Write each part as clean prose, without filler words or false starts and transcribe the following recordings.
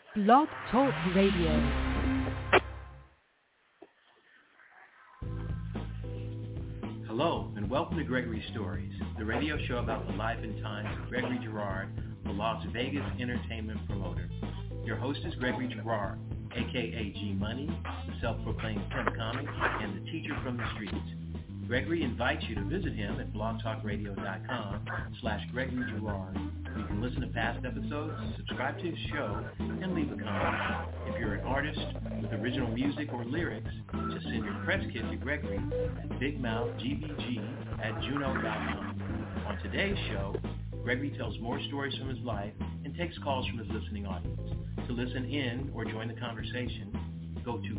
Blog Talk Radio. Hello, and welcome to Gregory Stories, the radio show about the life and times of Gregory Girard, the Las Vegas entertainment promoter. Your host is Gregory Girard, a.k.a. G-Money, the self-proclaimed pimp comic, and the teacher from the streets. Gregory invites you to visit him at blogtalkradio.com/Gregory Girard. You can listen to past episodes, subscribe to his show, and leave a comment. If you're an artist with original music or lyrics, just send your press kit to Gregory at bigmouthgbg@juno.com. On today's show, Gregory tells more stories from his life and takes calls from his listening audience. To listen in or join the conversation, go to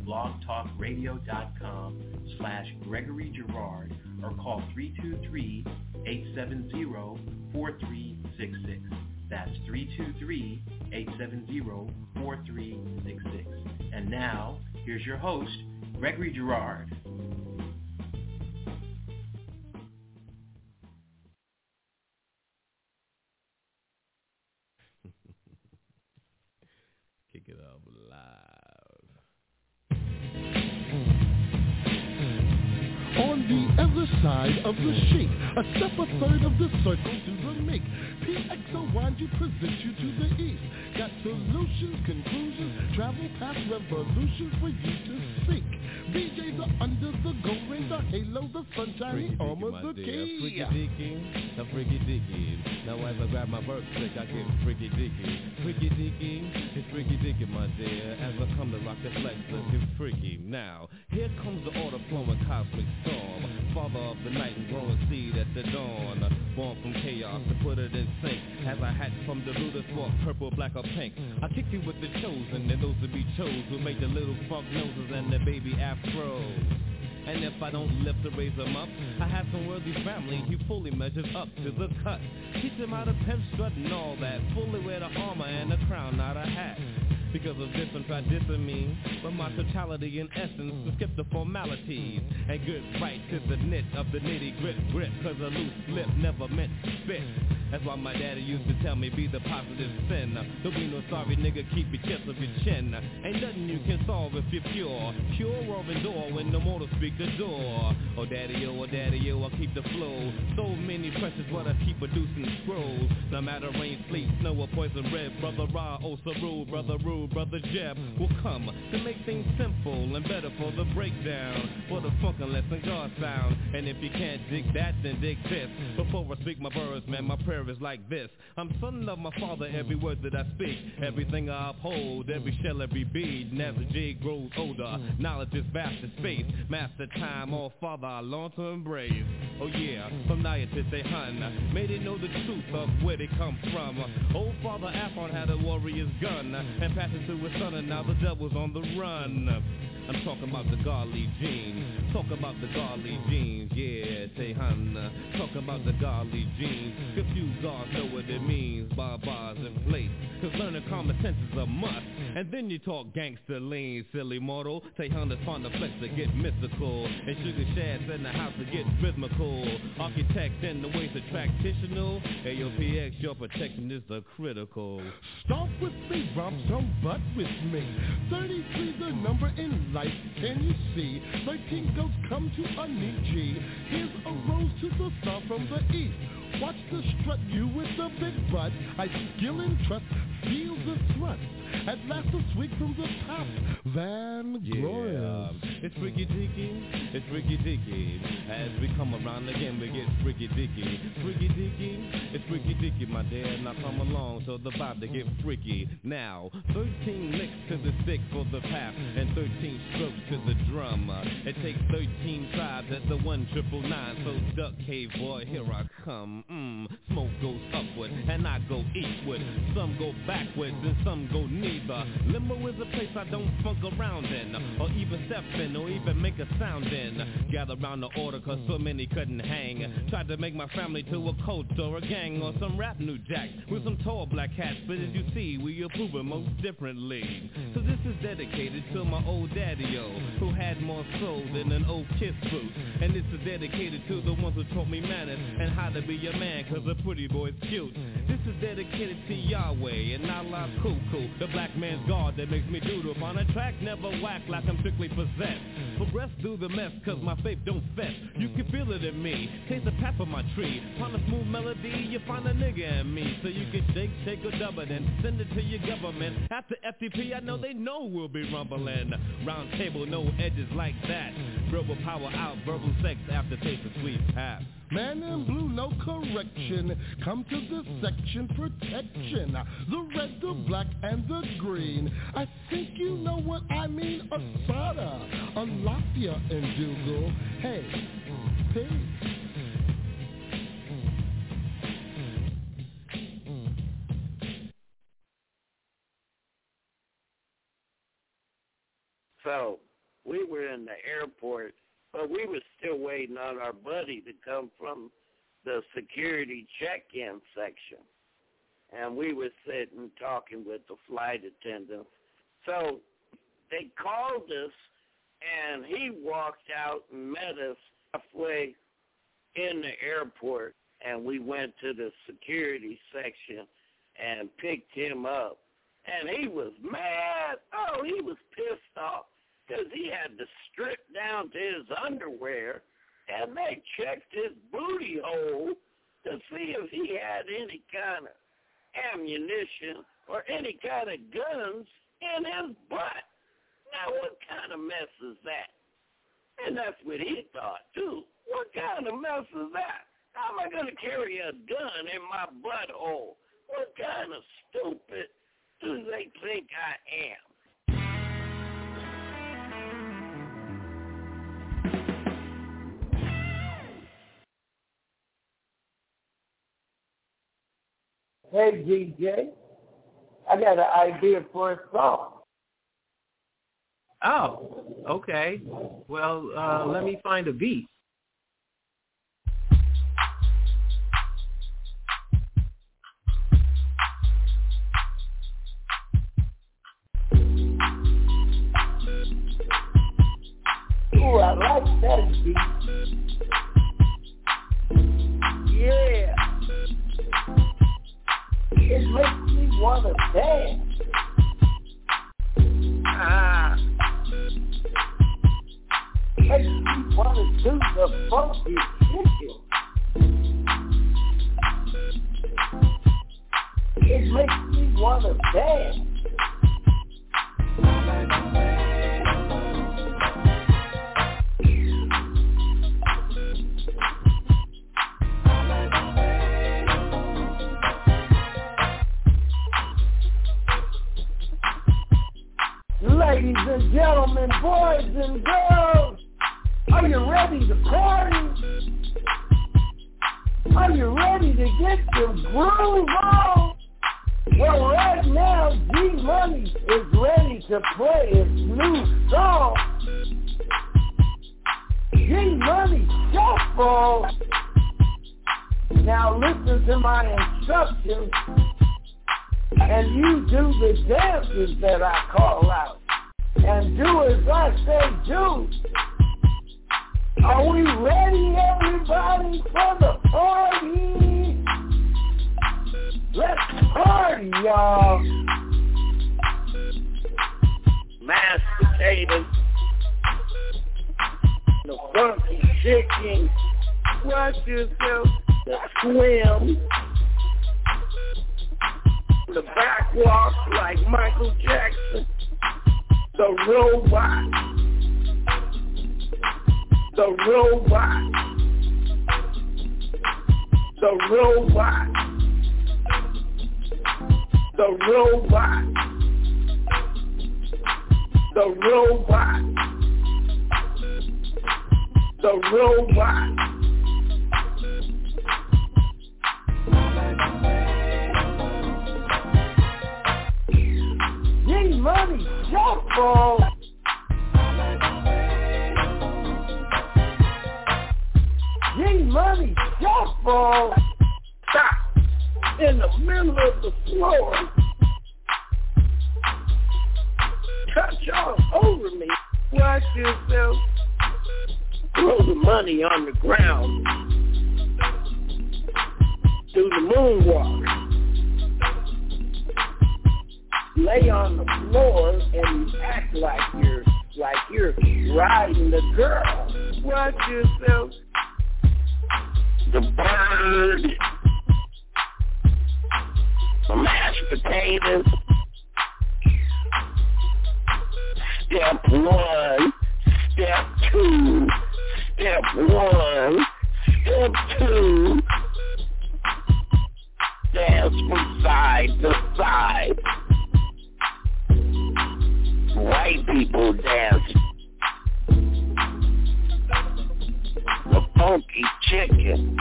blogtalkradio.com/Gregory Girard or call 323-870-4366. That's 323-870-4366. And now, here's your host, Gregory Girard. Kick it up live. On the other side of the shape, a step a third of the circle to the make. PXOY you present you to the east. Got solutions, conclusions, travel past revolutions for you to seek. BJs are under the gold ring, the halo, the sunshiny armor, the key. Freaky dicky. Now as I grab my verse trick, I get freaky dicky. Freaky dicky, it's freaky dicky, my dear. As I come to rock the flex, let's get freaky. Now, here comes the order flowing cosmic storm. Father of the night and growing seed at the dawn. Born from chaos to put it in sync. As I hatch from the Buddha spark, purple, black, or pink. I kick you with the chosen and those to be chose who make the little funk noses and the baby afros. And if I don't lift to raise them up, I have some worthy family who fully measures up to the cut. Teach them how to pimp, strut, and all that. Fully wear the armor and the crown, not a hat. Because of this and try dissing me, but my totality in essence to skip the formalities and get right to the knit of the nitty grit. Cause a loose lip never meant to spit. That's why my daddy used to tell me be the positive sin. Don't be no sorry nigga, keep your kiss of your chin. Ain't nothing you can solve if you're pure. Cure or endure when the mortal speak the door. Oh daddy, I'll keep the flow. So many precious what I keep producing scrolls. No matter rain, sleet, snow or poison red. Brother Ra, oh Saru, brother Rue, brother Jeb will come to make things simple and better for the breakdown. For the funk and lesson God sound. And if you can't dig that, then dig this. Before I speak my words, man, my prayer is like this. I'm son of my father, every word that I speak. Everything I uphold, every shell, every bead. And as the jade grows older, knowledge is vast as space. Master time, all father I long to embrace. Oh yeah, from Naya to Tehun, may they know the truth of where they come from. Old father Afon had a warrior's gun and passed it to his son, and now the devil's on the run. I'm talking about the Garley jeans. Talking about the Garley jeans, yeah, Tehun. Talking about the Garley jeans. If you guards know what it means, bars and place. Cause learning common sense is a must. And then you talk gangster lean, silly mortal. Tehun is fond of flex to get mystical. And Sugar Shad's in the house to get rhythmical. Architect in the ways of practitional. AOPX, your protection is the critical. Start with me, romp some butt with me. 33 the number in life, can you see? 13 goats come to a neat G. Here's a rose to the star from the east. Watch the strut, you with the big butt. I skill and trust, feel the thrust. At last a swig from the top, Van Goyles. It's freaky dicky, it's freaky dicky. As we come around again, we get freaky dicky. Freaky dicky, it's freaky dicky, my dear. Now come along, so the vibe to get freaky. Now, 13 licks to the stick for the pap, and 13 strokes to the drum. It takes 13 tribes at the 1-999, so duck cave boy, here I come. Smoke goes upward, and I go eastward. Some go backwards, and some go neither. Limbo is a place I don't funk around in, or even step in, or even make a sound in. Gather round the order, cause so many couldn't hang. Tried to make my family to a cult or a gang, or some rap new jack with some tall black hats. But as you see, we approve it most differently. So this is dedicated to my old daddy-o, who had more soul than an old kiss boot. And this is dedicated to the ones who taught me manners and how to be a man, cause a pretty boy's cute. This is dedicated to Yahweh and Allah Cool. The black man's guard that makes me doodle. On a track, never whack like I'm strictly possessed. Progress through the mess, cause my faith don't fess. You can feel it in me, taste the tap of my tree. Upon a smooth melody, you find a nigga in me. So you can shake or double, then send it to your government. After FTP, I know they know we'll be rumbling. Round table, no edges like that. Verbal power out, verbal sex after taste of sweet pap. Man in blue, no correction. Come to this section, protection. The red, the black, and the green. I think you know what I mean. Asada, Alafia, and Dougal. Hey, peace. So we were in the airport, but we were still waiting on our buddy to come from the security check-in section. And we were sitting talking with the flight attendants. So they called us, and he walked out and met us halfway in the airport, and we went to the security section and picked him up. And he was mad. Oh, he was pissed off because he had to strip down to his underwear, and they checked his booty hole to see if he had any kind of ammunition or any kind of guns in his butt. Now, what kind of mess is that? And that's what he thought, too. What kind of mess is that? How am I going to carry a gun in my butthole? What kind of stupid do they think I am? Hey, DJ, I got an idea for a song. Oh, okay. Well, let me find a beat. Ooh, I like that beat. Yeah. It makes me want to dance. Makes me want to do the funky chicken. It makes me want to dance. Ladies and gentlemen, boys and girls, are you ready to party? Are you ready to get your groove on? Well, right now, G-Money is ready to play his new song. G-Money Shuffle. Now listen to my instructions, and you do the dances that I call out. And do as I say do. Are we ready, everybody, for the party? Let's party, y'all. Mashed potatoes, the funky chicken, watch yourself, the swim, the backwalk like Michael Jackson, the robot, the robot, the robot, the robot, the robot, the robot. G-Money Shuffle. G-Money Shuffle. Stop in the middle of the floor. Touch all over me. Watch yourself. Throw the money on the ground. Do the moonwalk. lay on the floor and you act like you're riding the girl. Watch yourself. The bird, the mashed potatoes. Step 1, step 2, step 1, step 2. Dance from side to side. White people dance. The funky chicken.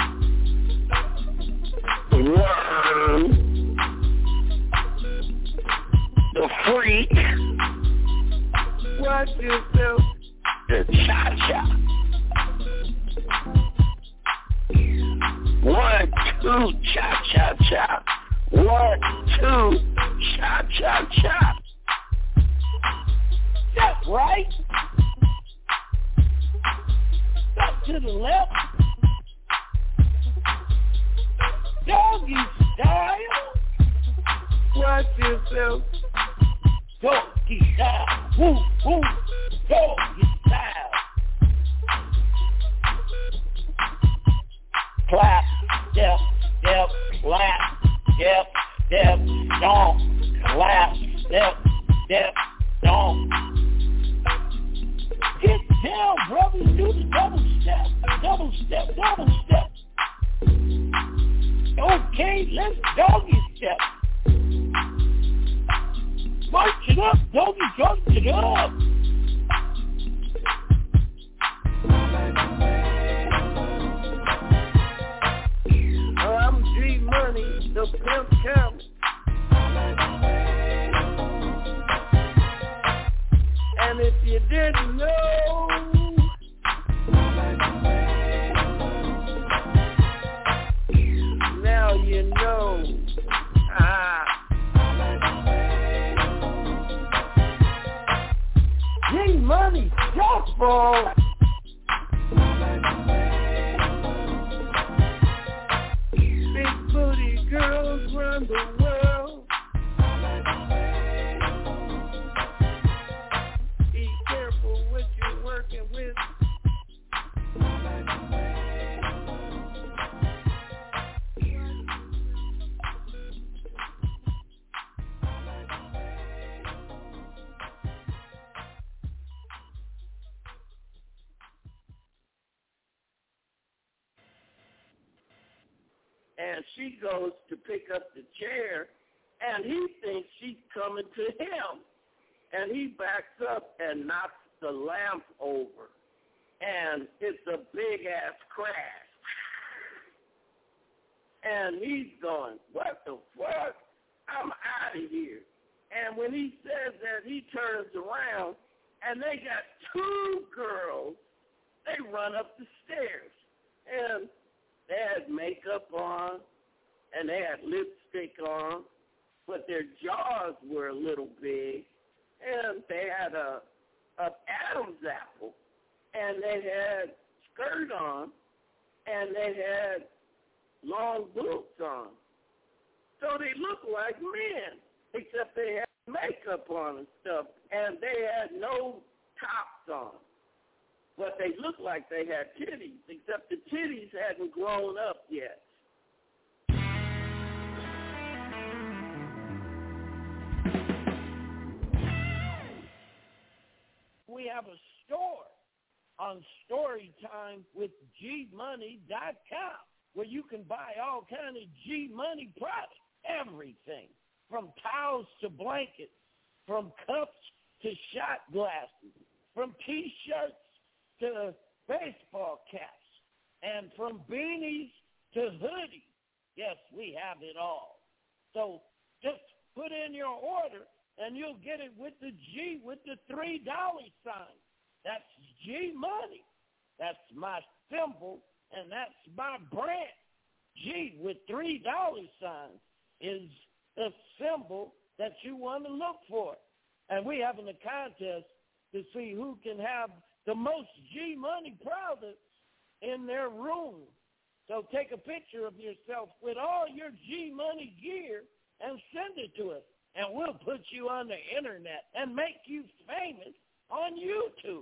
The worm. The freak. Watch yourself. The cha-cha. 1, 2, cha-cha-cha. 1, 2, cha-cha-cha. Step right. Step to the left. Doggy style. Watch yourself. Doggy style. Woo, woo. Doggy style. Clap, step, step, clap, step, step, stomp. Clap, step, step, stomp. Get down, brothers. Do the double step, double step, double step. Okay, let's doggy step. March it up, doggy, march it up. I'm G-Money, the pimp camp. And if you didn't know, now you know. G-Money, Jumbo. Big booty girls run the world. Be careful what you're working with. And she goes to pick up the chair, and he thinks she's coming to him. And he backs up and knocks the lamp over. And it's a big-ass crash. And he's going, what the fuck? I'm out of here. And when he says that, he turns around, and they got 2 girls. They run up the stairs. And they had makeup on, and they had lipstick on, but their jaws were a little big, and they had a Adam's apple, and they had skirt on, and they had long boots on. So they looked like men, except they had makeup on and stuff, and they had no tops on. But they looked like they had titties, except the titties hadn't grown up yet. We have a store on Storytime with GMoney.com where you can buy all kind of G-Money products, everything, from towels to blankets, from cups to shot glasses, from T-shirts to baseball caps, and from beanies to hoodies. Yes, we have it all. So just put in your order, and you'll get it with the G with the $3 sign. That's G-Money. That's my symbol, and that's my brand. G with $3 signs is the symbol that you want to look for. And we're having a contest to see who can have the most G-Money products in their room. So take a picture of yourself with all your G-Money gear and send it to us. and we'll put you on the internet and make you famous on YouTube.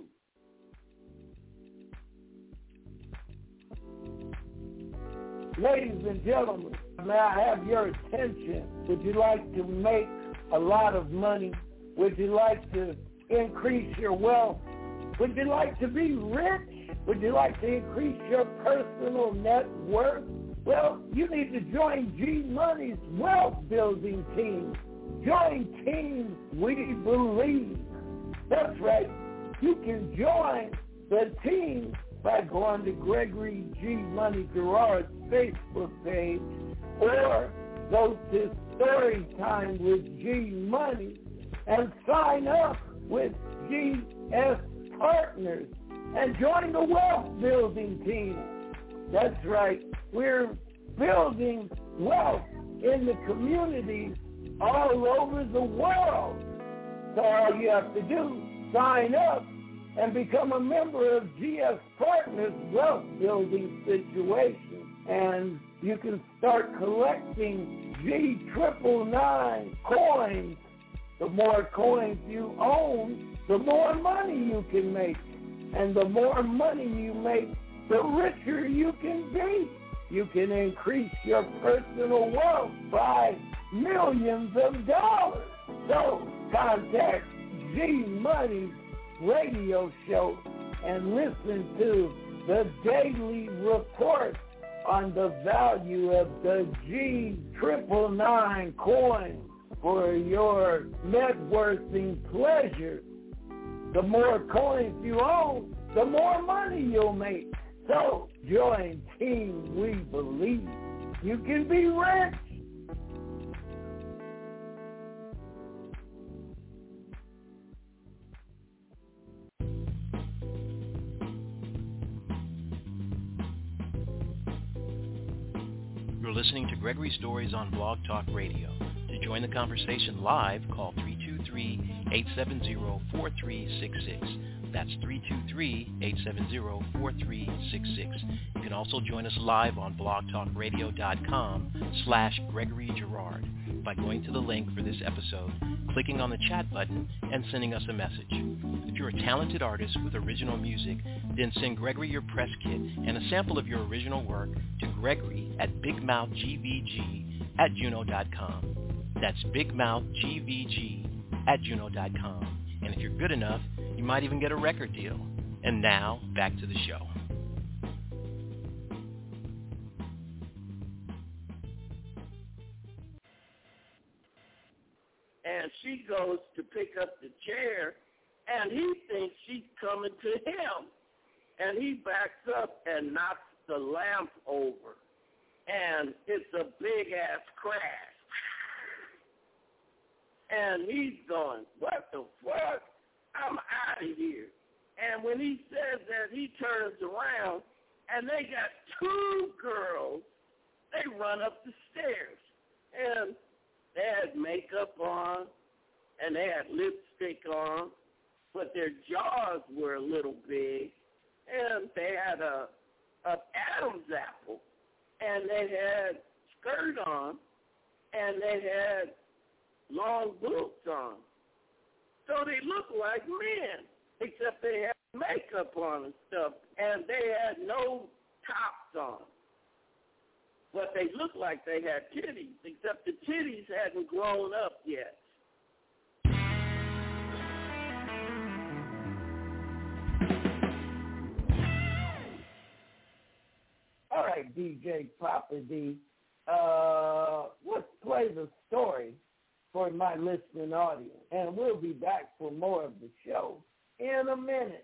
Ladies and gentlemen, may I have your attention? Would you like to make a lot of money? Would you like to increase your wealth? Would you like to be rich? Would you like to increase your personal net worth? Well, you need to join G Money's wealth building team. Join Team We Believe. That's right. You can join the team by going to Gregory G. Money Gerard's Facebook page or go to Storytime with G Money and sign up with GS Partners and join the wealth building team. That's right. We're building wealth in the communities all over the world. So all you have to do, sign up and become a member of GS Partners Wealth Building Situation. And you can start collecting G999 coins. The more coins you own, the more money you can make. And the more money you make, the richer you can be. You can increase your personal wealth by millions of dollars. So contact G Money's radio show and listen to the daily report on the value of the G999 coin for your net worthing pleasure. The more coins you own, the more money you'll make. So join Team We Believe. You can be rich. You're listening to Gregory Stories on Blog Talk Radio. To join the conversation live, call 323-870-4366. That's 323-870-4366. You can also join us live on blogtalkradio.com/Gregory Girard by going to the link for this episode, clicking on the chat button, and sending us a message. If you're a talented artist with original music, then send Gregory your press kit and a sample of your original work to Gregory at bigmouthgvg@juno.com. That's bigmouthgvg@juno.com. And if you're good enough, you might even get a record deal. And now, back to the show. And she goes to pick up the chair, and he thinks she's coming to him. And he backs up and knocks the lamp over. And it's a big-ass crash. And he's going, what the fuck? I'm out of here. And when he says that, he turns around, and they got two girls. They run up the stairs. And they had makeup on, and they had lipstick on, but their jaws were a little big. And they had a Adam's apple, and they had skirt on, and they had long boots on. So they looked like men, except they had makeup on and stuff, and they had no tops on. But they looked like they had titties, except the titties hadn't grown up yet. All right, DJ Papa D, let's play the story for my listening audience, and we'll be back for more of the show in a minute.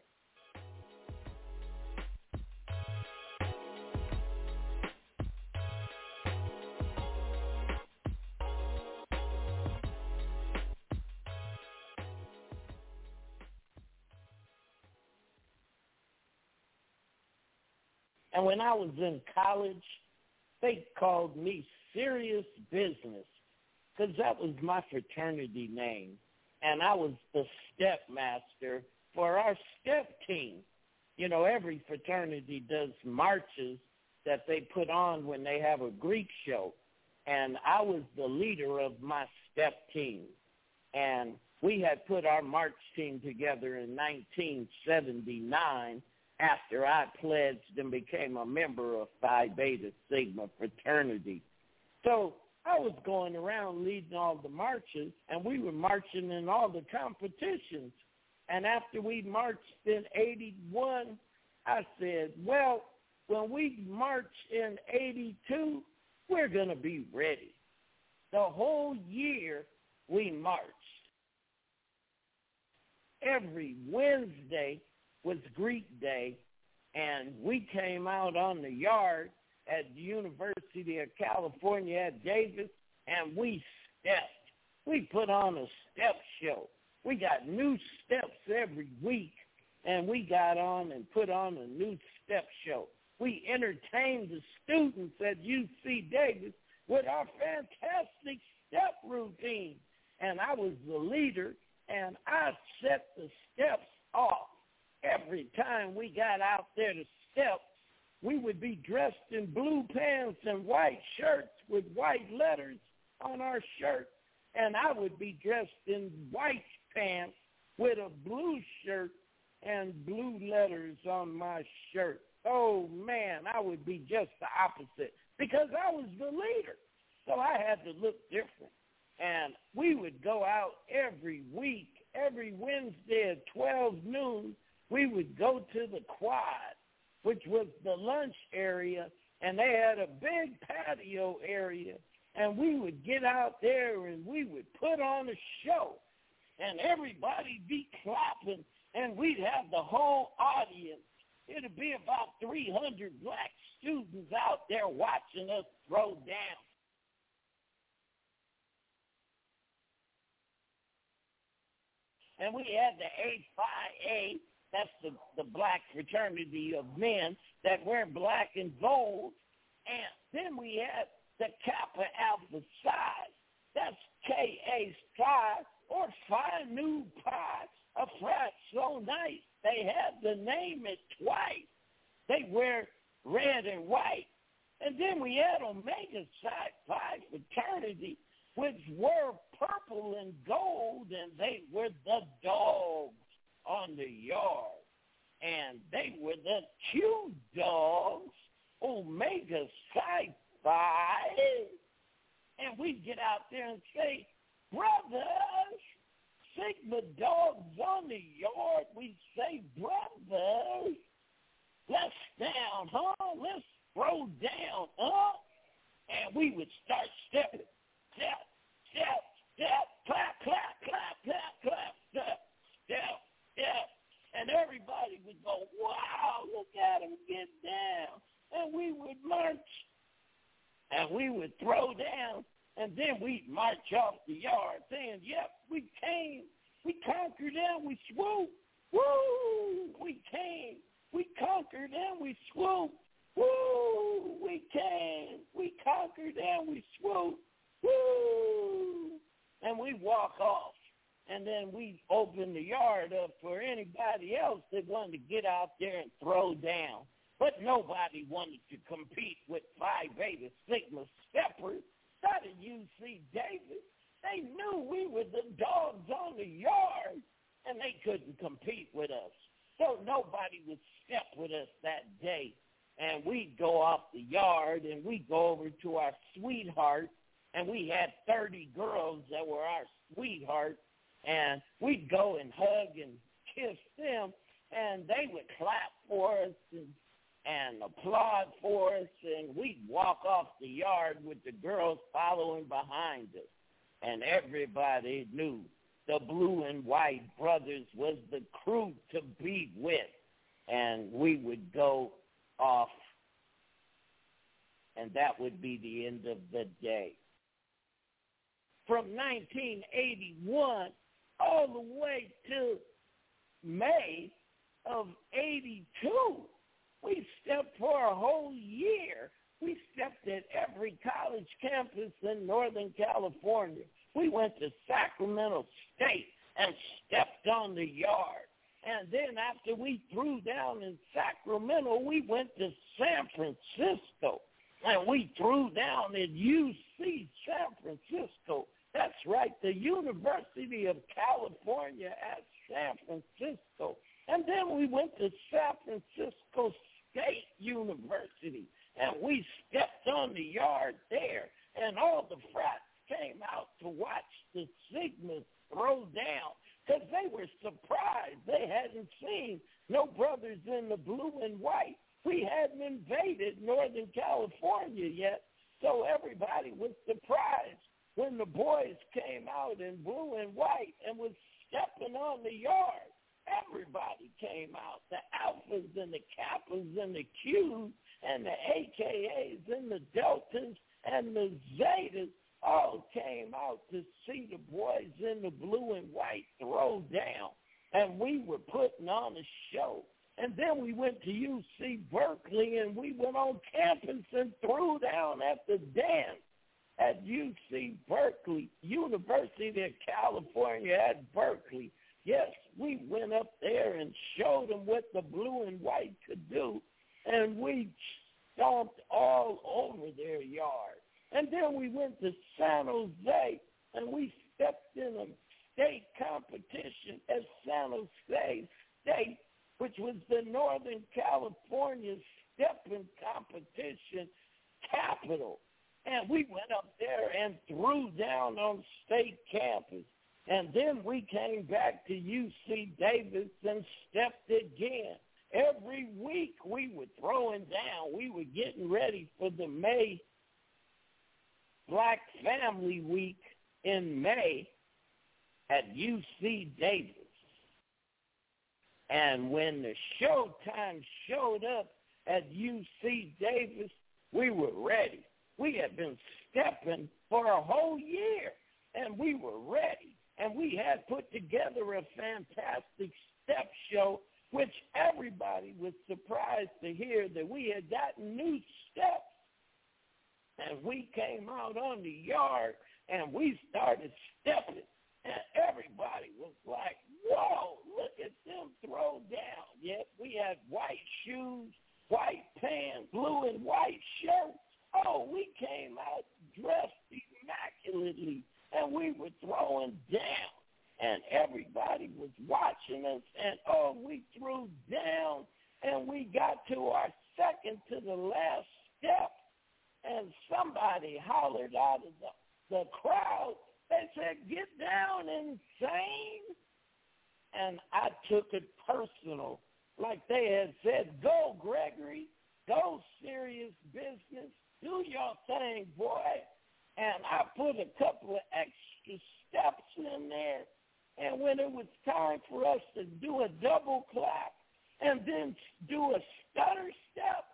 And when I was in college, they called me Serious Business because that was my fraternity name. And I was the step master for our step team. You know, every fraternity does marches that they put on when they have a Greek show. And I was the leader of my step team. And we had put our march team together in 1979 after I pledged and became a member of Phi Beta Sigma fraternity. So I was going around leading all the marches, and we were marching in all the competitions. And after we marched in 81, I said, well, when we march in 82, we're going to be ready. The whole year we marched. Every Wednesday was Greek Day, and we came out on the yard at the University of California at Davis, and we stepped. We put on a step show. We got new steps every week, and we got on and put on a new step show. We entertained the students at UC Davis with our fantastic step routine, and I was the leader, and I set the steps off. Every time we got out there to step, we would be dressed in blue pants and white shirts with white letters on our shirt, and I would be dressed in white pants with a blue shirt and blue letters on my shirt. Oh, man, I would be just the opposite because I was the leader, so I had to look different. And we would go out every week, every Wednesday at 12 noon, we would go to the quad, which was the lunch area, and they had a big patio area, and we would get out there and we would put on a show, and everybody be clapping, and we'd have the whole audience. It'd be about 300 black students out there watching us throw down. And we had the A-Phi-A, that's the black fraternity of men that wear black and gold. And then we had the Kappa Alpha Psi, that's K-A Psi, or Phi Nu Pi, a frat so nice they had to name it twice. They wear red and white. And then we had Omega Psi Phi fraternity, which were purple and gold, and they were the dogs on the yard. And they were the Q dogs, Omega Psi Phi. And we'd get out there and say, brothers, Sigma dogs on the yard. We'd say, brothers, let's down, huh? Let's throw down, huh? And we would start stepping. Step, step, step, clap, clap, clap, clap, clap, step, step, step. And everybody would go, wow, look at him get down. And we would march, and we would throw down, and then we'd march off the yard saying, yep, we came, we conquered and we swooped. Woo, we came, we conquered and we swooped. Woo, we came, we conquered and we swooped. Woo! And we walk off, and then we open the yard up for anybody else that wanted to get out there and throw down. But nobody wanted to compete with Phi Beta Sigma steppers. Not at UC Davis. They knew we were the dogs on the yard, and they couldn't compete with us. So nobody would step with us that day. And we'd go off the yard, and we'd go over to our sweetheart, and we had 30 girls that were our sweethearts, and we'd go and hug and kiss them, and they would clap for us and applaud for us, and we'd walk off the yard with the girls following behind us. And everybody knew the Blue and White Brothers was the crew to be with. And we would go off, and that would be the end of the day. From 1981 all the way to May of 82, we stepped for a whole year. We stepped at every college campus in Northern California. We went to Sacramento State and stepped on the yard. And then after we threw down in Sacramento, we went to San Francisco. And we threw down at UC San Francisco. That's right, the University of California at San Francisco. And then we went to San Francisco State University, and we stepped on the yard there, and all the frats came out to watch the Sigma throw down because they were surprised. They hadn't seen no brothers in the blue and white. We hadn't invaded Northern California yet, so everybody was surprised when the boys came out in blue and white and was stepping on the yard. Everybody came out, the Alphas and the Kappas and the Qs and the AKAs and the Deltas and the Zetas all came out to see the boys in the blue and white throw down. And we were putting on a show. And then we went to UC Berkeley, and we went on campus and threw down at the dance at UC Berkeley, University of California at Berkeley. Yes, we went up there and showed them what the blue and white could do, and we stomped all over their yard. And then we went to San Jose, and we stepped in a state competition at San Jose State, which was the Northern California stepping competition capital. And we went up there and threw down on state campus. And then we came back to UC Davis and stepped again. Every week we were throwing down. We were getting ready for the May Black Family Week in May at UC Davis. And when the showtime showed up at UC Davis, we were ready. We had been stepping for a whole year, and we were ready. And we had put together a fantastic step show, which everybody was surprised to hear that we had gotten new steps. And we came out on the yard, and we started stepping. And everybody was like, whoa, look at them throw down. Yet we had white shoes, white pants, blue and white shirts. Oh, we came out dressed immaculately, and we were throwing down. And everybody was watching us, and oh, we threw down, and we got to our second to the last step, and somebody hollered out of the crowd. They said, "Get down, insane." And I took it personal. Like they had said, "Go, Gregory. Go, serious business. Do your thing, boy." And I put a couple of extra steps in there. And when it was time for us to do a double clap and then do a stutter step,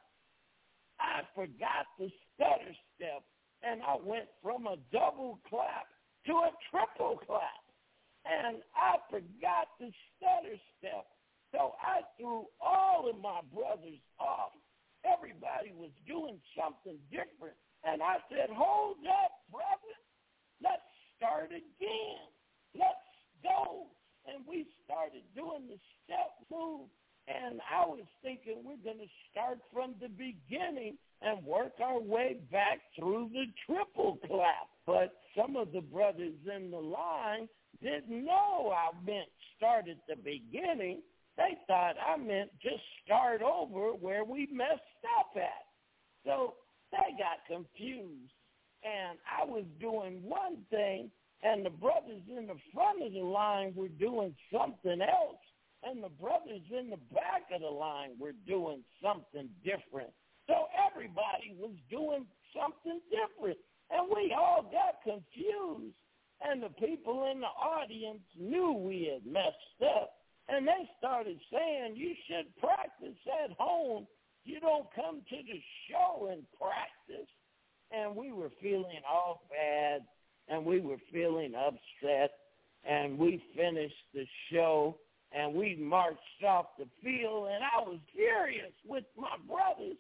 I forgot the stutter step. And I went from a double clap to a triple clap. And I forgot the stutter step. So I threw all of my brothers off. Everybody was doing something different. And I said, "Hold up, brother. Let's start again. Let's go." And we started doing the step move. And I was thinking we're going to start from the beginning and work our way back through the triple clap. But some of the brothers in the line didn't know I meant start at the beginning. They thought I meant just start over where we messed up at. So they got confused. And I was doing one thing, and the brothers in the front of the line were doing something else, and the brothers in the back of the line were doing something different. So everybody was doing something different, and we all got confused, and the people in the audience knew we had messed up, and they started saying, "You should practice at home. You don't come to the show and practice." And we were feeling all bad, and we were feeling upset, and we finished the show, and we marched off the field, and I was furious with my brothers.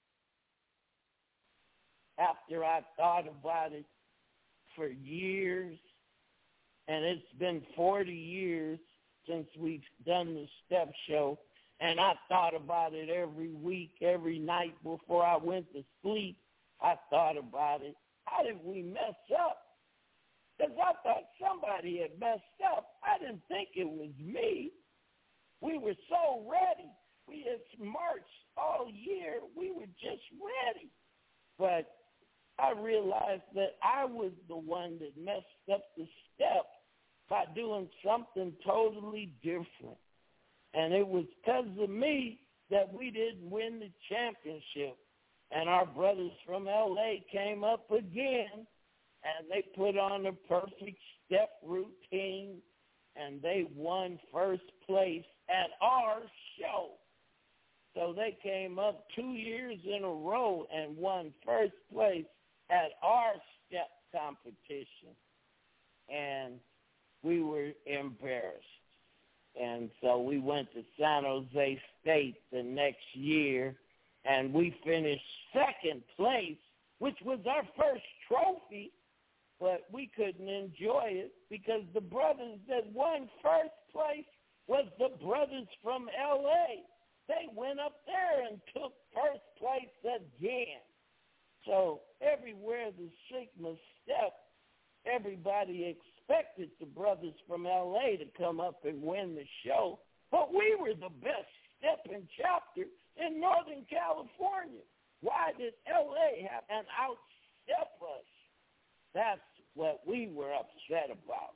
After I thought about it for years, and it's been 40 years since we've done the step show, and I thought about it every week, every night before I went to sleep. I thought about it. How did we mess up? because I thought somebody had messed up. I didn't think it was me. We were so ready. We had marched all year. We were just ready. But I realized that I was the one that messed up the step by doing something totally different. And it was because of me that we didn't win the championship. And our brothers from L.A. came up again, and they put on a perfect step routine, and they won first place at our show. So they came up 2 years in a row and won first place at our step competition. And we were embarrassed. And so we went to San Jose State the next year, and we finished second place, which was our first trophy, but we couldn't enjoy it because the brothers that won first place was the brothers from L.A. They went up there and took first place again. So everywhere the Sigma stepped, everybody expected the brothers from L.A. to come up and win the show, but we were the best stepping chapter in Northern California. Why did L.A. have and outstep us? That's what we were upset about.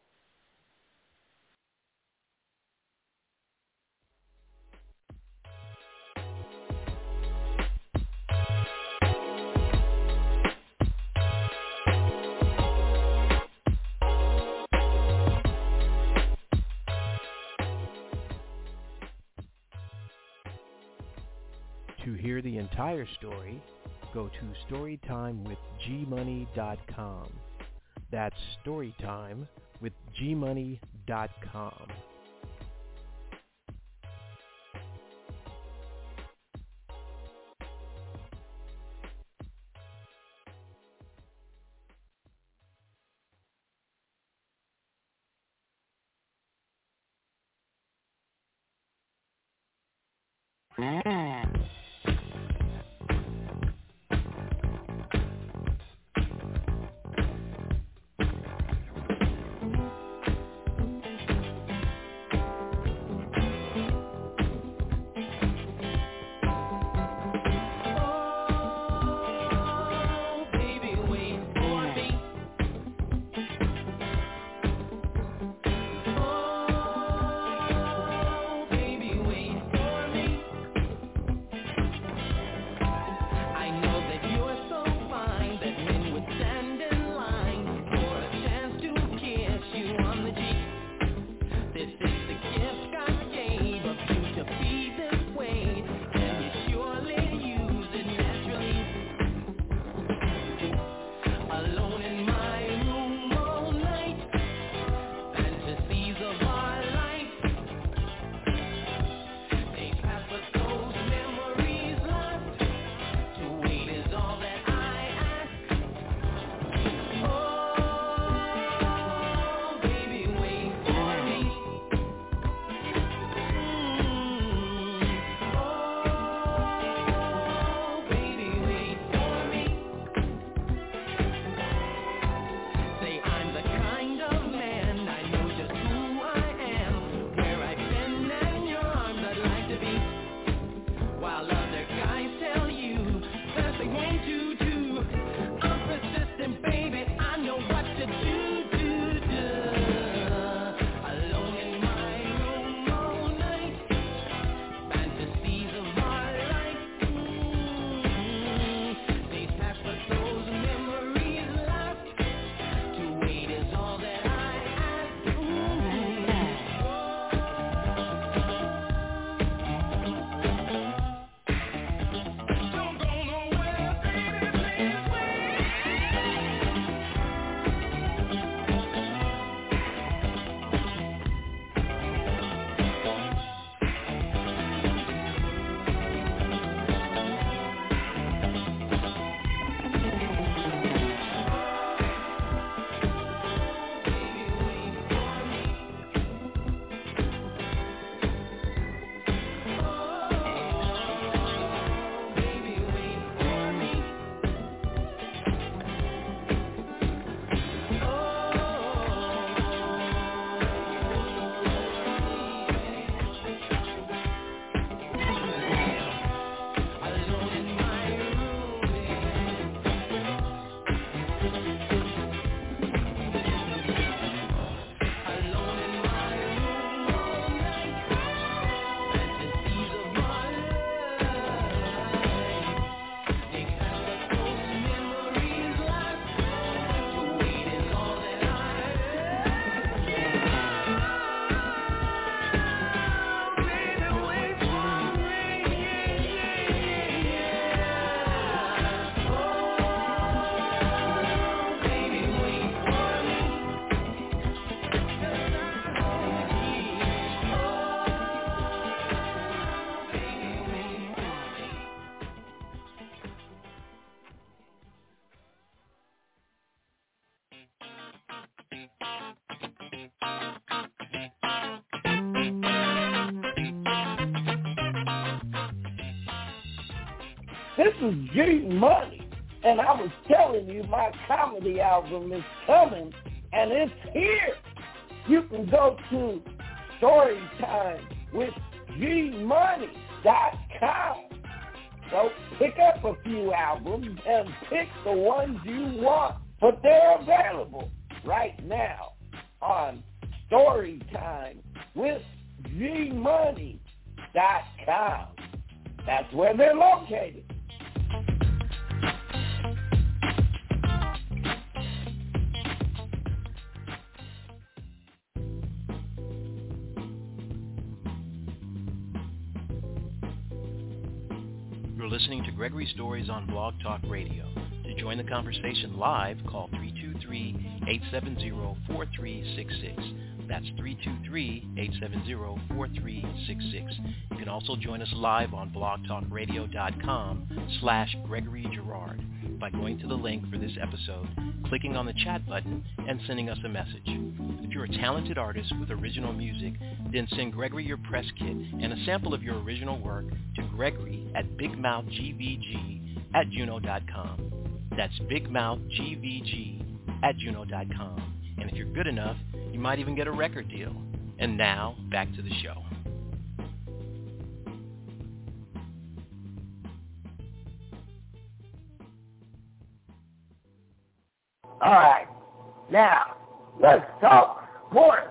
To hear the entire story, go to StorytimeWithGMoney.com. That's StorytimeWithGMoney.com. This is G Money, and I was telling you my comedy album is coming, and it's here. You can go to StorytimeWithGMoney.com. So pick up a few albums and pick the ones you want, but they're available right now on StorytimeWithGMoney.com. That's where they're located. You're listening to Gregory Stories on Blog Talk Radio. To join the conversation live, call 323-870-4366. That's 323-870-4366. You can also join us live on blogtalkradio.com/Gregory Girard by going to the link for this episode, clicking on the chat button, and sending us a message. If you're a talented artist with original music, then send Gregory your press kit and a sample of your original work to Gregory at bigmouthgvg@juno.com. That's bigmouthgvg@juno.com. And if you're good enough, you might even get a record deal. And now, back to the show. All right, now let's talk sports.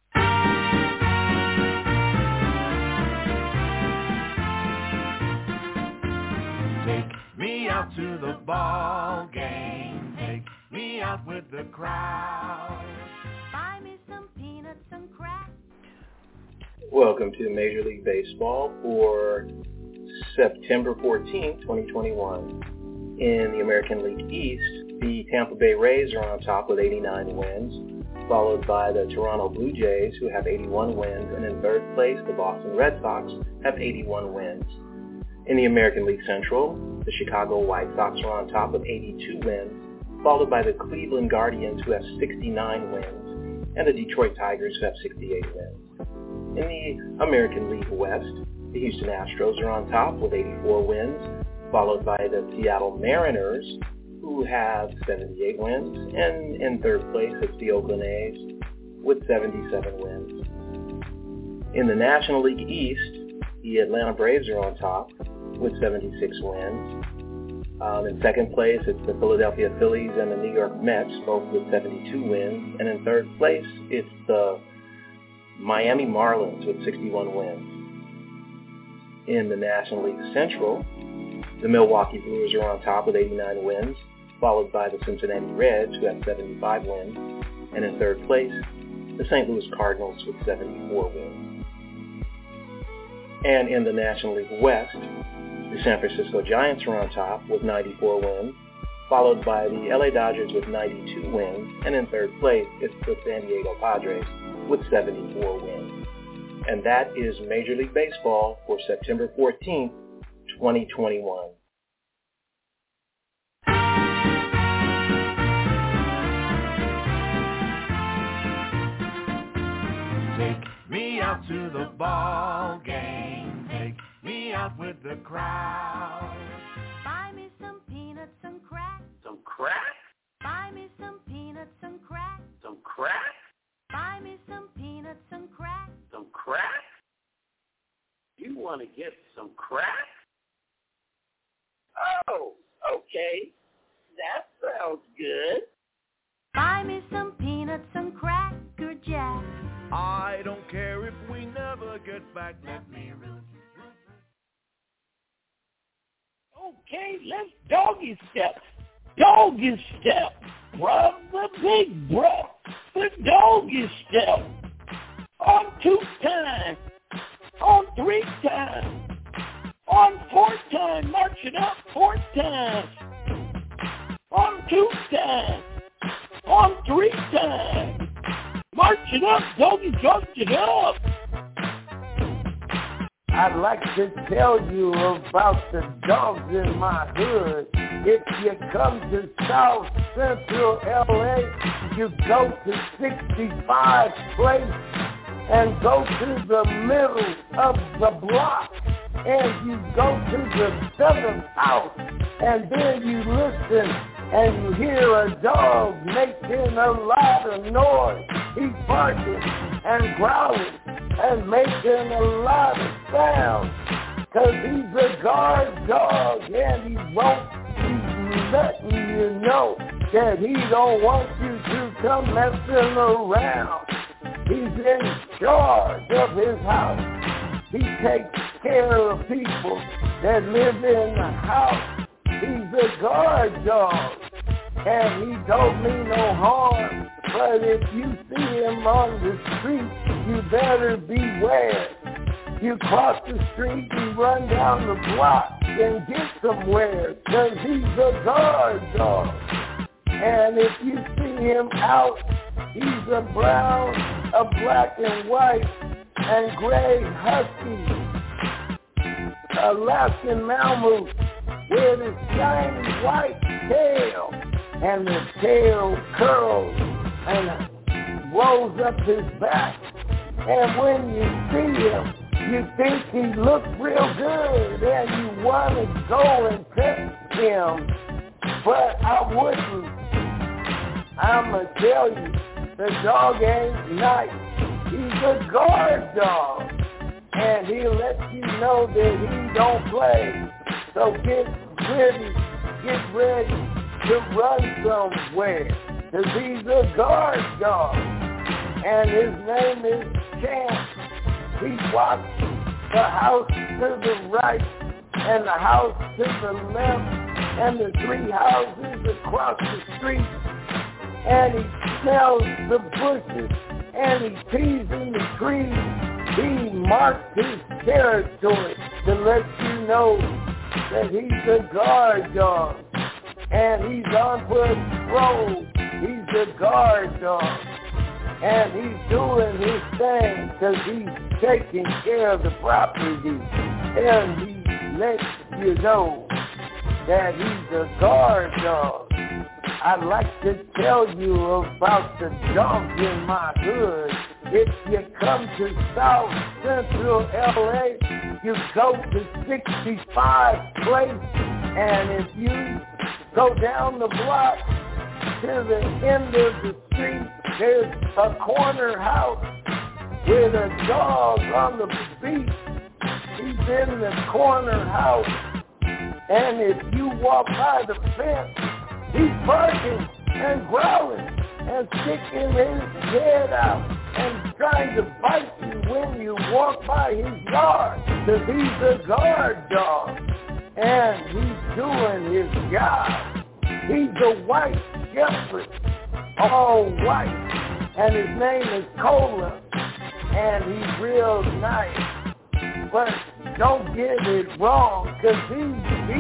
Take me out to the ball game. Take me out with the crowd. Buy me some peanuts and crack. Welcome to Major League Baseball for September 14, 2021. In the American League East, the Tampa Bay Rays are on top with 89 wins, followed by the Toronto Blue Jays, who have 81 wins, and in third place, the Boston Red Sox have 81 wins. In the American League Central, the Chicago White Sox are on top with 82 wins, followed by the Cleveland Guardians, who have 69 wins, and the Detroit Tigers, who have 68 wins. In the American League West, the Houston Astros are on top with 84 wins, followed by the Seattle Mariners, who have 78 wins, and in third place, it's the Oakland A's with 77 wins. In the National League East, the Atlanta Braves are on top with 76 wins. In second place, it's the Philadelphia Phillies and the New York Mets, both with 72 wins. And in third place, it's the Miami Marlins with 61 wins. In the National League Central, the Milwaukee Brewers are on top with 89 wins, followed by the Cincinnati Reds, who have 75 wins. And in third place, the St. Louis Cardinals with 74 wins. And in the National League West, the San Francisco Giants are on top with 94 wins, followed by the LA Dodgers with 92 wins, and in third place, it's the San Diego Padres with 74 wins. And that is Major League Baseball for September 14th, 2021. Take me out to the ball game. Take me out with the crowd. Buy me some peanuts and crack. Some crack? Buy me some peanuts and crack. Some crack? Buy me some peanuts and crack. Some crack? You want to get some crack? Oh, okay. That sounds good. Buy me some peanuts and Cracker Jack. I don't care if we never get back. Let me really. Okay, let's doggy step. Doggy step. Rub the big breath. The doggy step. On 2 times. On 3 times. On 4 times. March it up 4 times. On 2 times. On 3 times. March it up, doggy, march it up. I'd like to tell you about the dogs in my hood. If you come to South Central LA, you go to 65th Place and go to the middle of the block and you go to the seventh house, and then you listen, and you hear a dog making a lot of noise. He's barking and growling and making a lot of sound, because he's a guard dog, and he won't be letting you know that he don't want you to come messing around. He's in charge of his house. He takes care of people that live in the house. He's a guard dog, and he don't mean no harm. But if you see him on the street, you better beware. You cross the street and run down the block and get somewhere, 'cause he's a guard dog. And if you see him out, he's a brown, a black and white, and gray husky, Alaskan Malamute with a shiny white tail, and the tail curls and rolls up his back. And when you see him, you think he looks real good, and you want to go and pet him, but I wouldn't. I'm going to tell you, the dog ain't nice. He's a guard dog, and he'll let you know that he don't play. So get ready to run somewhere, 'cause he's a guard dog, and his name is Champ. He walks the house to the right and the house to the left and the three houses across the street, and he smells the bushes and he pees in the trees. He marks his territory to let you know that he's a guard dog, and he's on patrol. He's a guard dog, and he's doing his thing, 'cause he's taking care of the property, and he lets you know that he's a guard dog. I'd like to tell you about the dogs in my hood. If you come to South Central LA, you go to 65 Place, and if you go down the block to the end of the street, there's a corner house with a dog on the beat. He's in the corner house, and if you walk by the fence, he's barking and growling and sticking his head out and trying to bite you when you walk by his yard, 'cause he's a guard dog, and he's doing his job. He's a white shepherd, all white, and his name is Cola, and he's real nice. But don't get it wrong, 'cause he's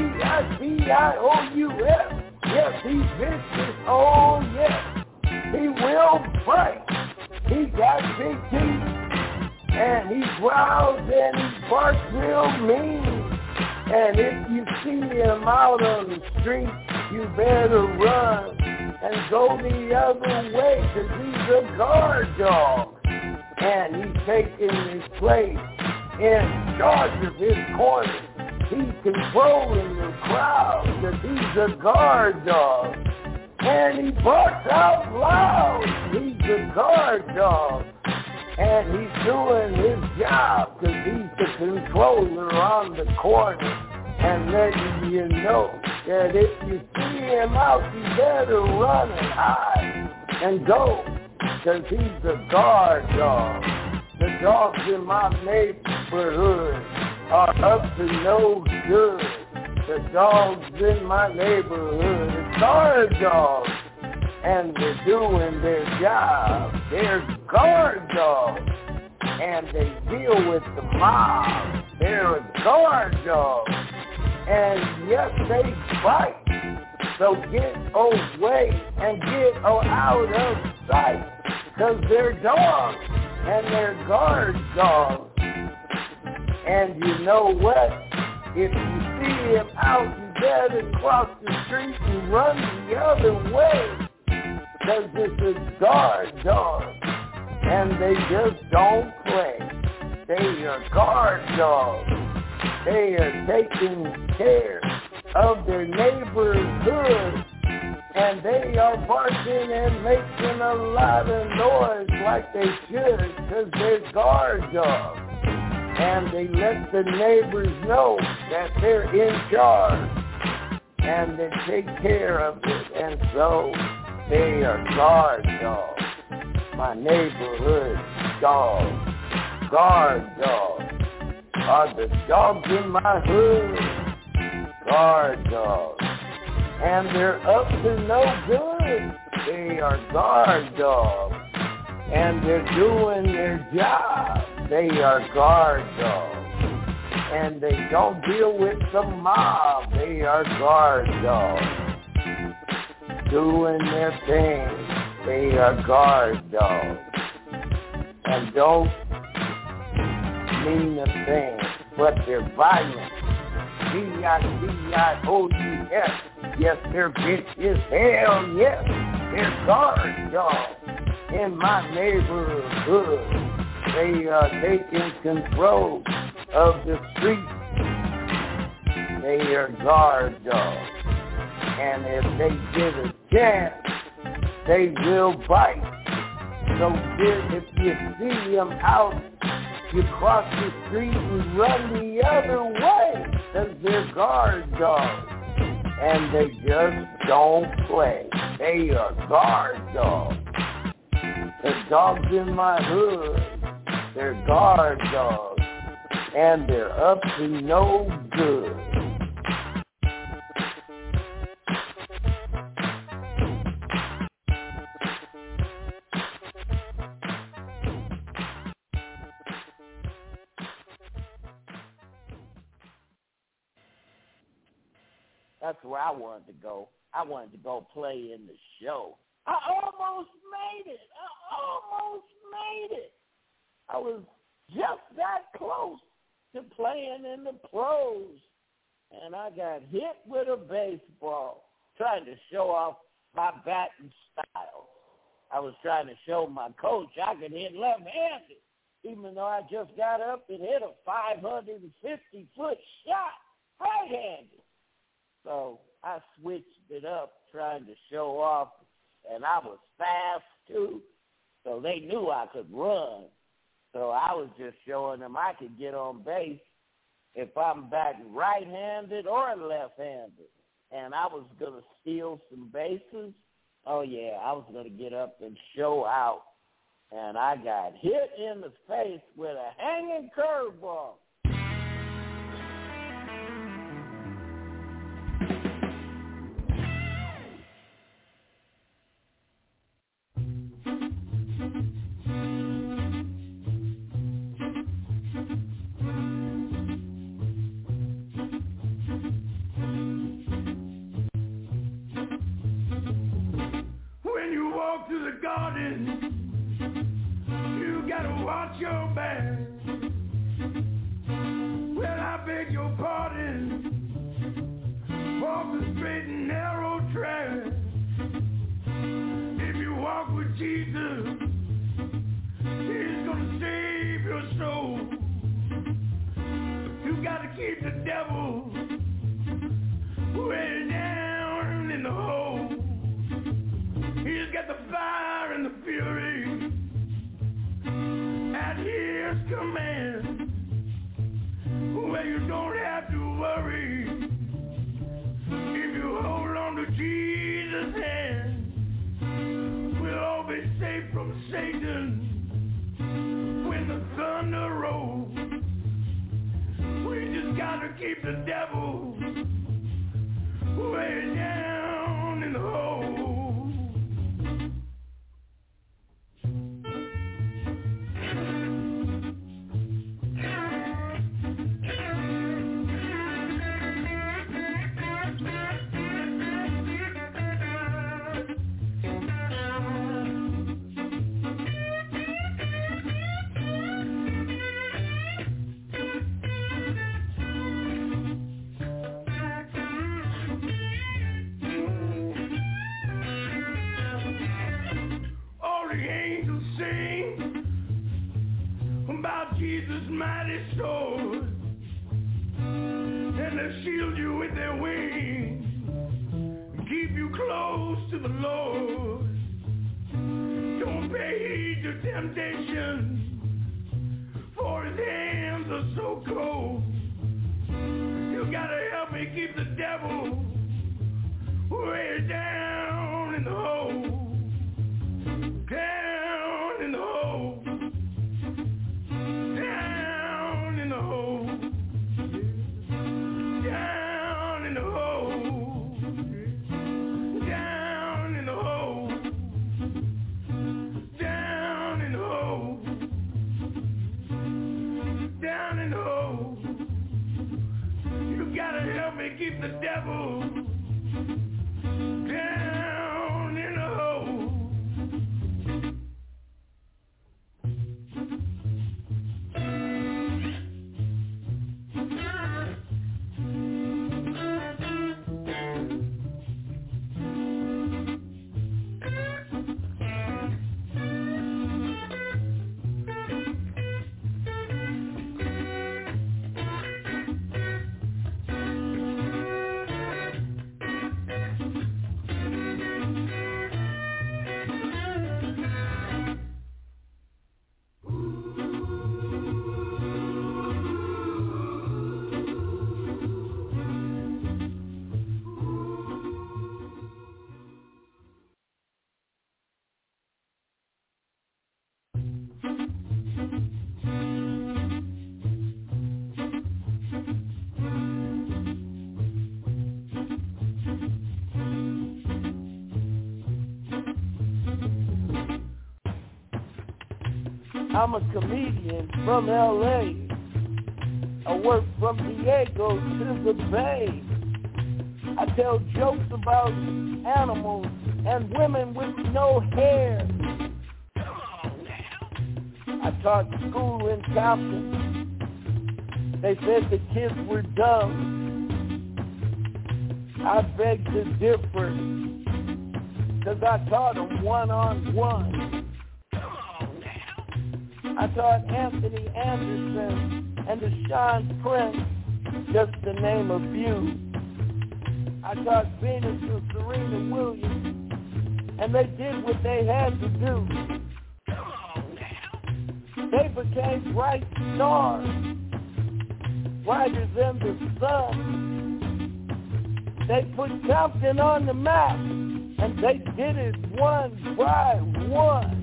V-I-C-I-O-U-S. Yes, he's vicious. Oh, yes. He will bite. He got big teeth, and he growls and he barks real mean. And if you see him out on the street, you better run and go the other way, 'cause he's a guard dog. And he's taking his place in charge of his corner. He's controlling the crowd, 'cause he's a guard dog. And he barks out loud. He's a guard dog. And he's doing his job, 'cause he's the controller on the corner, and letting you know that if you see him out, you better run and hide and go, 'cause he's a guard dog. The dogs in my neighborhood are up to no good. The dogs in my neighborhood are guard dogs, and they're doing their job. They're guard dogs, and they deal with the mob. They're a guard dog, and yes, they bite. So get away and get out of sight, 'cause they're dogs, and they're guard dogs. And you know what? If you see him out, you better cross the street and run the other way, 'cause it's a guard dog, and they just don't play. They are guard dogs. They are taking care of their neighborhood, and they are barking and making a lot of noise like they should, because they're guard dogs. And they let the neighbors know that they're in charge, and they take care of it, and so they are guard dogs. My neighborhood dogs, guard dogs, are the dogs in my hood, guard dogs. And they're up to no good. They are guard dogs, and they're doing their job. They are guard dogs, and they don't deal with the mob. They are guard dogs, doing their thing. They are guard dogs, and don't mean a thing, but they're violent. V-I-C-I-O-U-S. Yes, they're bitches. Hell yes, they're guard dogs in my neighborhood. They are taking control of the streets. They are guard dogs. And if they get a chance, they will bite. So if you see them out, you cross the street and run the other way, because they're guard dogs. And they just don't play. They are guard dogs. The dogs in my hood, they're guard dogs, and they're up to no good. That's where I wanted to go. I wanted to go play in the show. I almost made it. I was just that close to playing in the pros. And I got hit with a baseball, trying to show off my batting style. I was trying to show my coach I could hit left-handed, even though I just got up and hit a 550-foot shot right-handed. So I switched it up, trying to show off, and I was fast, too. So they knew I could run. So I was just showing them I could get on base if I'm batting right-handed or left-handed. And I was going to steal some bases. Oh, yeah, I was going to get up and show out. And I got hit in the face with a hanging curveball. To the garden, you gotta watch your back. Well, I beg your pardon, walk the straight and narrow track. If you walk with Jesus, He's gonna save your soul. You gotta keep the devil way down in the hole. He's got the fire and the fury at His command, where you don't have to worry if you hold on to Jesus' hand. We'll all be safe from Satan when the thunder rolls. We just gotta keep the devil way down in the hole. Jesus' mighty sword. and they shield you with their wings, keep you close to the Lord. Don't pay heed to temptation, for his hands are so cold. You gotta help me keep the devil way down in the hole. Down in the hole. Down in the hole. Down in the hole. Down in the hole. Down in the hole. Down in the hole. You gotta help me keep the devil down in the hole. I'm a comedian from L.A. I work from Diego to the Bay. I tell jokes about animals and women with no hair. I taught school in Compton. They said the kids were dumb. I beg to differ, 'cause I taught them one-on-one. I taught Anthony Anderson and Deshaun Prince, just to name a few. I taught Venus and Serena Williams, and they did what they had to do. They became bright stars, brighter than the sun. They put Compton on the map, and they did it one by one.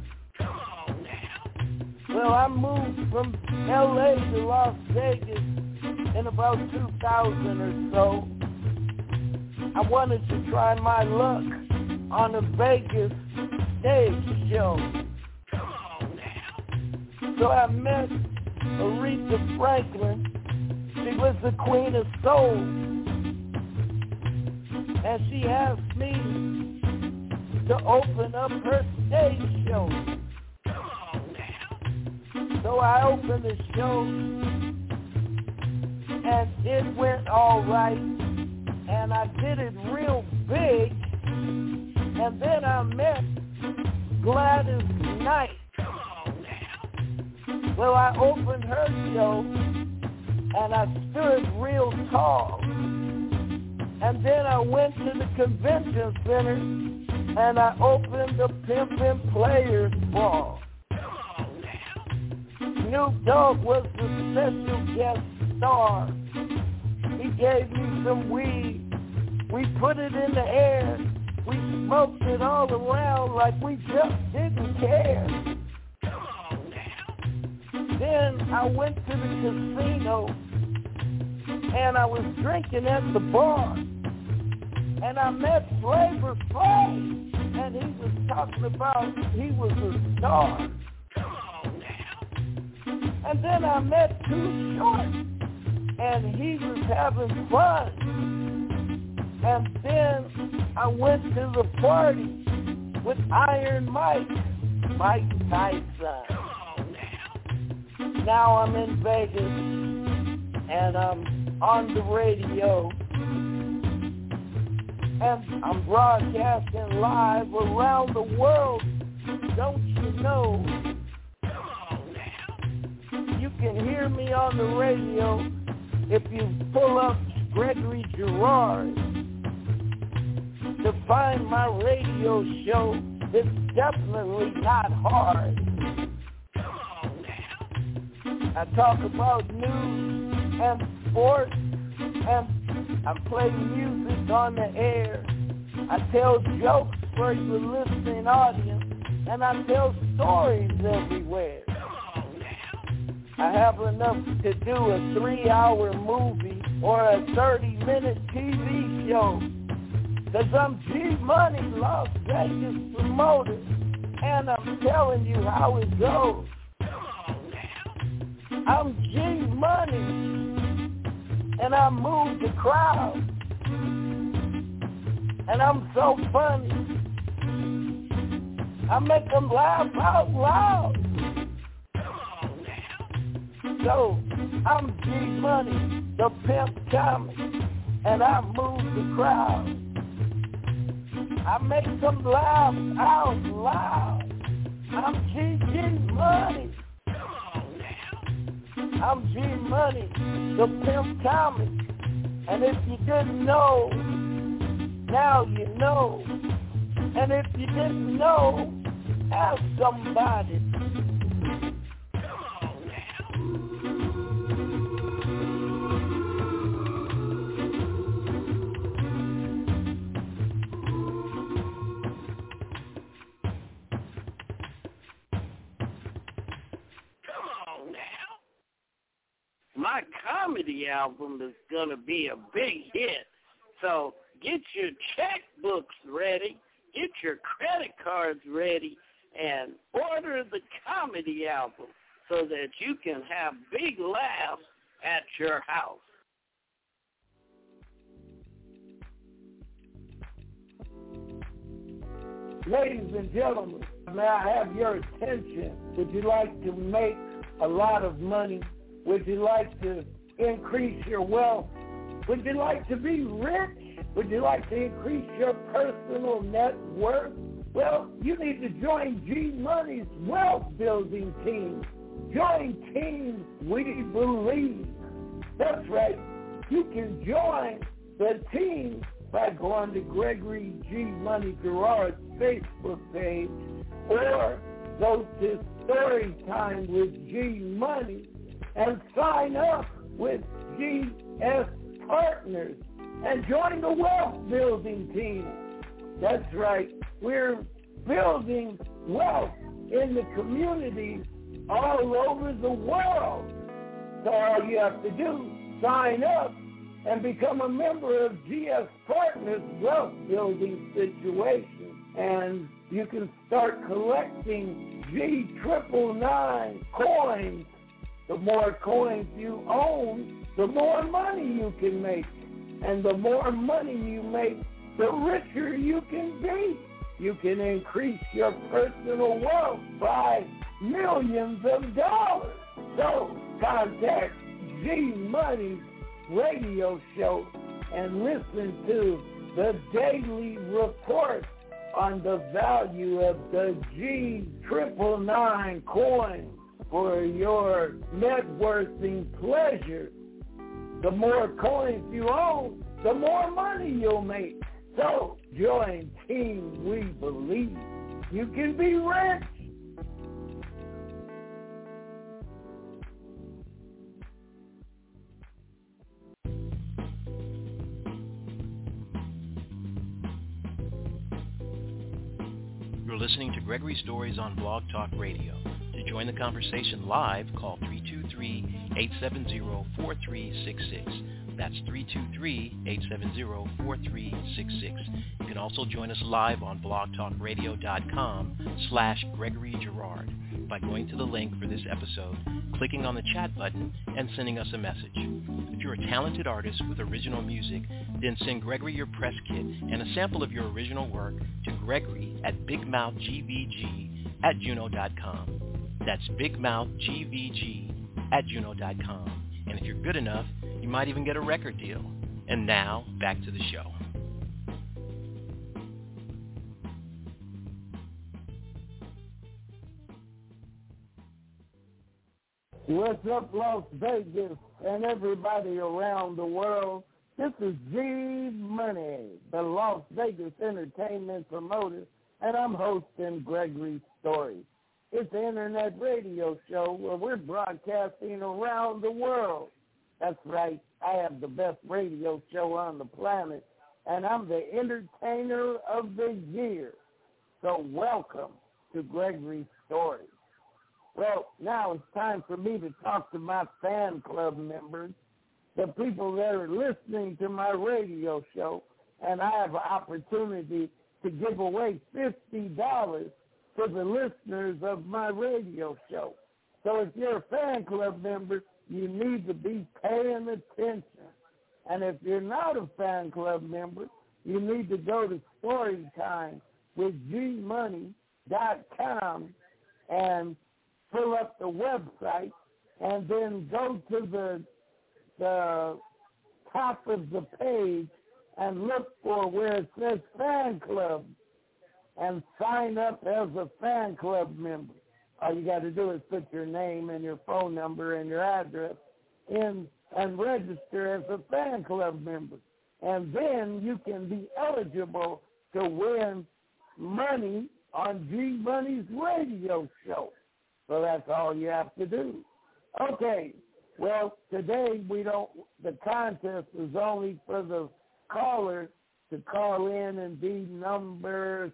Well, I moved from L.A. to Las Vegas in about 2000 or so. I wanted to try my luck on a Vegas stage show. So I met Aretha Franklin. She was the queen of soul. And she asked me to open up her stage show. So I opened the show, and it went all right, and I did it real big, and then I met Gladys Knight. Well, I opened her show, and I stood real tall, and then I went to the convention center, and I opened the Pimpin' Players Ball. Snoop Dogg was the special guest star. He gave me some weed. We put it in the air. We smoked it all around like we just didn't care. Then I went to the casino, and I was drinking at the bar. And I met Flavor Flav, and he was talking about he was a star. And then I met Too Short, and he was having fun. And then I went to the party with Iron Mike Tyson. Now I'm in Vegas, and I'm on the radio, and I'm broadcasting live around the world. Don't you know? You can hear me on the radio if you pull up Gregory Girard to find my radio show, it's definitely not hard. I talk about news and sports, and I play music on the air. I tell jokes for the listening audience, and I tell stories everywhere. I have enough to do a 3-hour movie or a 30-minute TV show, because I'm G-Money, Las Vegas promoter, and I'm telling you how it goes. I'm G-Money, and I move the crowd, and I'm so funny. I make them laugh out loud. So, I'm G-Money, the pimp comic, and I move the crowd. I make them laugh out loud. I'm G-Money. I'm G-Money, the pimp comic. And if you didn't know, now you know. And if you didn't know, ask somebody. My comedy album is going to be a big hit. So get your checkbooks ready, get your credit cards ready, and order the comedy album so that you can have big laughs at your house. Ladies and gentlemen, may I have your attention? Would you like to make a lot of money? Would you like to increase your wealth? Would you like to be rich? Would you like to increase your personal net worth? Well, you need to join G-Money's wealth building team. Join Team We Believe. That's right. You can join the team by going to Gregory G. Money Girard's Facebook page, or go to Storytime with G-Money and sign up with GS Partners and join the wealth building team. That's right. We're building wealth in the communities all over the world. So all you have to do, sign up and become a member of GS Partners Wealth Building Situation. And you can start collecting G999 coins. The more coins you own, the more money you can make. And the more money you make, the richer you can be. You can increase your personal wealth by millions of dollars. So contact G-Money's radio show and listen to the daily report on the value of the G999 coin for your net worthing pleasure. The more coins you own, the more money you'll make. So join Team We Believe. You can be rich. You're listening to Gregory Stories on Blog Talk Radio. To join the conversation live, call 323-870-4366. That's 323-870-4366. You can also join us live on blogtalkradio.com/Gregory Girard by going to the link for this episode, clicking on the chat button, and sending us a message. If you're a talented artist with original music, then send Gregory your press kit and a sample of your original work to Gregory at bigmouthgvg@juno.com. That's bigmouthgvg@juno.com. And if you're good enough, you might even get a record deal. And now, back to the show. What's up, Las Vegas and everybody around the world? This is G-Money, the Las Vegas entertainment promoter, and I'm hosting Gregory Stories. It's an internet radio show where we're broadcasting around the world. That's right, I have the best radio show on the planet, and I'm the entertainer of the year. So welcome to Gregory Stories. Well, now it's time for me to talk to my fan club members, the people that are listening to my radio show, and I have an opportunity to give away $50 to the listeners of my radio show. So if you're a fan club member, you need to be paying attention. And if you're not a fan club member, you need to go to StoryTimeWithGMoney.com and fill up the website, and then go to the top of the page and look for where it says fan club and sign up as a fan club member. All you got to do is put your name and your phone number and your address in and register as a fan club member. And then you can be eligible to win money on G-Money's radio show. So that's all you have to do. Okay, well, today the contest is only for the caller to call in and be number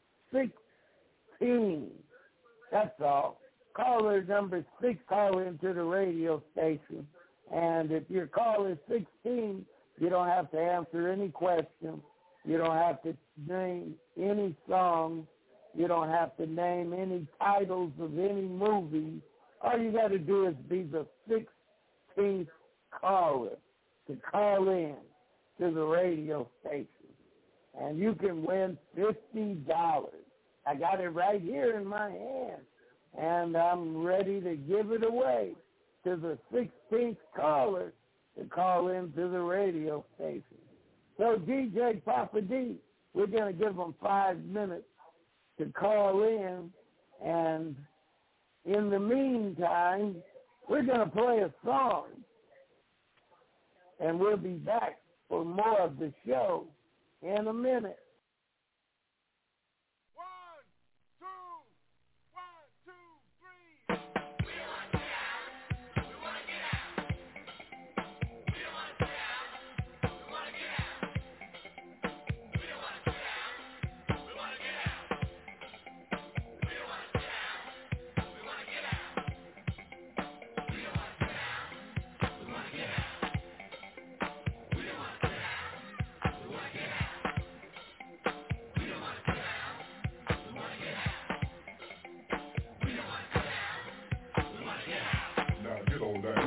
16. That's all. Caller number 6, call into the radio station. And if your call is 16, you don't have to answer any questions. You don't have to name any songs. You don't have to name any titles of any movie. All you got to do is be the 16th caller to call in to the radio station. And you can win $50. I got it right here in my hand. And I'm ready to give it away to the 16th caller to call into the radio station. So DJ Papa D, we're going to give them 5 minutes to call in, and in the meantime, we're going to play a song, and we'll be back for more of the show in a minute. 1, 2, 1, 2, 3. We want to get out. We want to get out. We don't want to get out. We want to get out. We don't want to get out. We want to get out. We don't want to get out. We want to get out. We don't want to get out. We want to get out. We don't want to get out. We want to get out. We don't want to get out. We want to get out. We don't want to get out. We want to get out. Now get on down.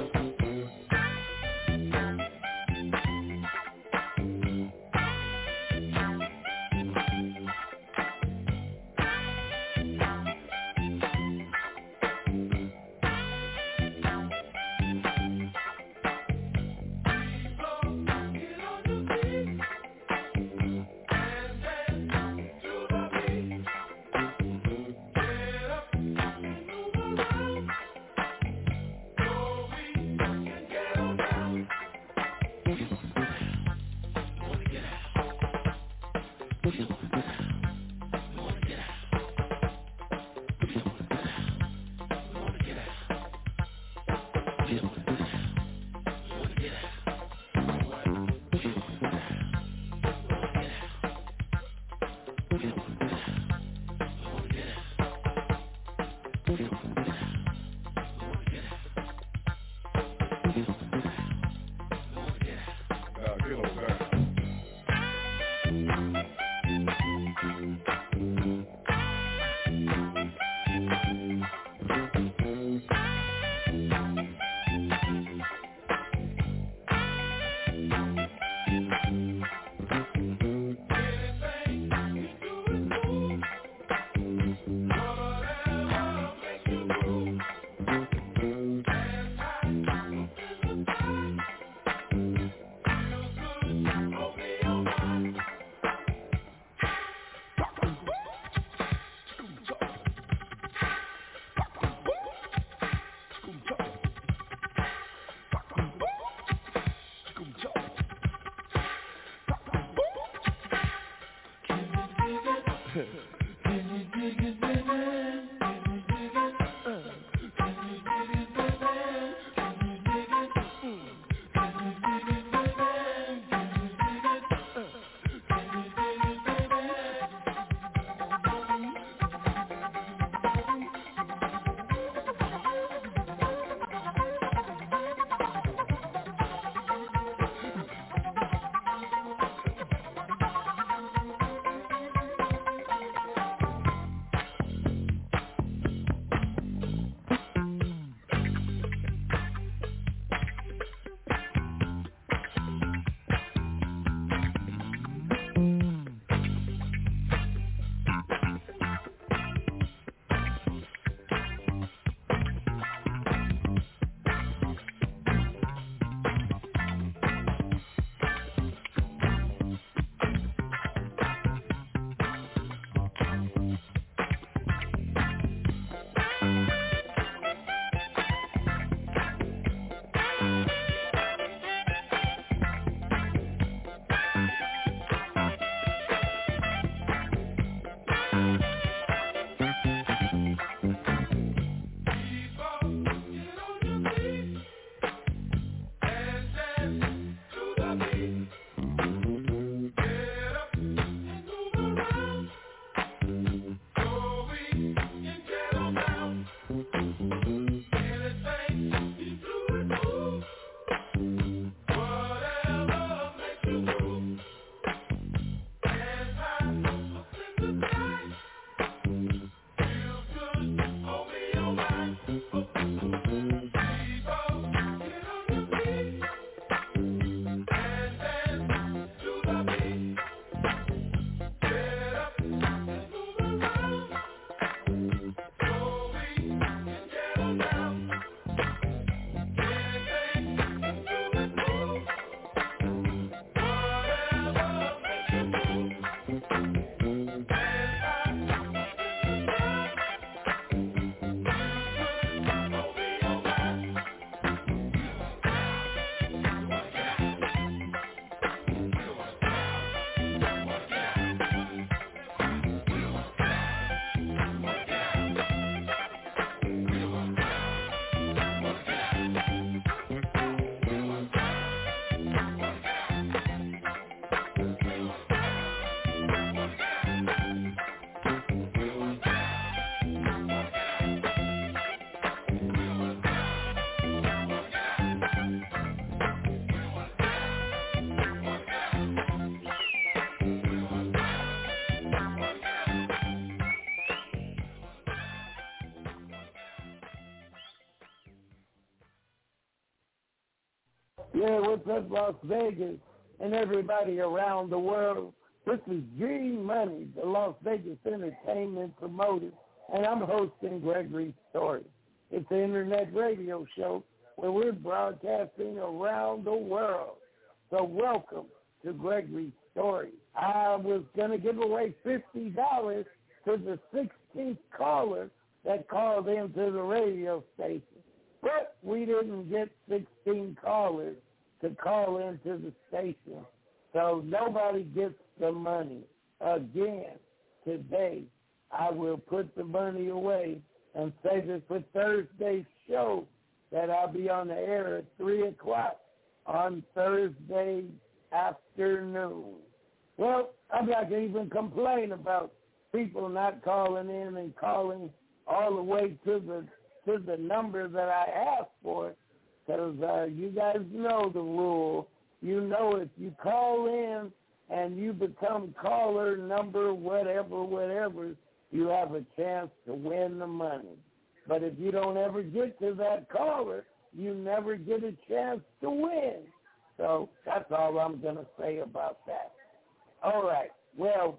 Yeah, what's up, Las Vegas and everybody around the world? This is G Money, the Las Vegas entertainment promoter, and I'm hosting Gregory Story. It's an internet radio show where we're broadcasting around the world. So welcome to Gregory Story. I was going to give away $50 to the 16th caller that called into the radio station. But we didn't get 16 callers to call into the station. So nobody gets the money. Again, today, I will put the money away and save it for Thursday's show that I'll be on the air at 3 o'clock on Thursday afternoon. Well, I'm not going to even complain about people not calling in and calling all the way to the number that I asked for, because you guys know the rule. You know if you call in and you become caller number whatever, you have a chance to win the money. But if you don't ever get to that caller, you never get a chance to win. So that's all I'm going to say about that. All right, well,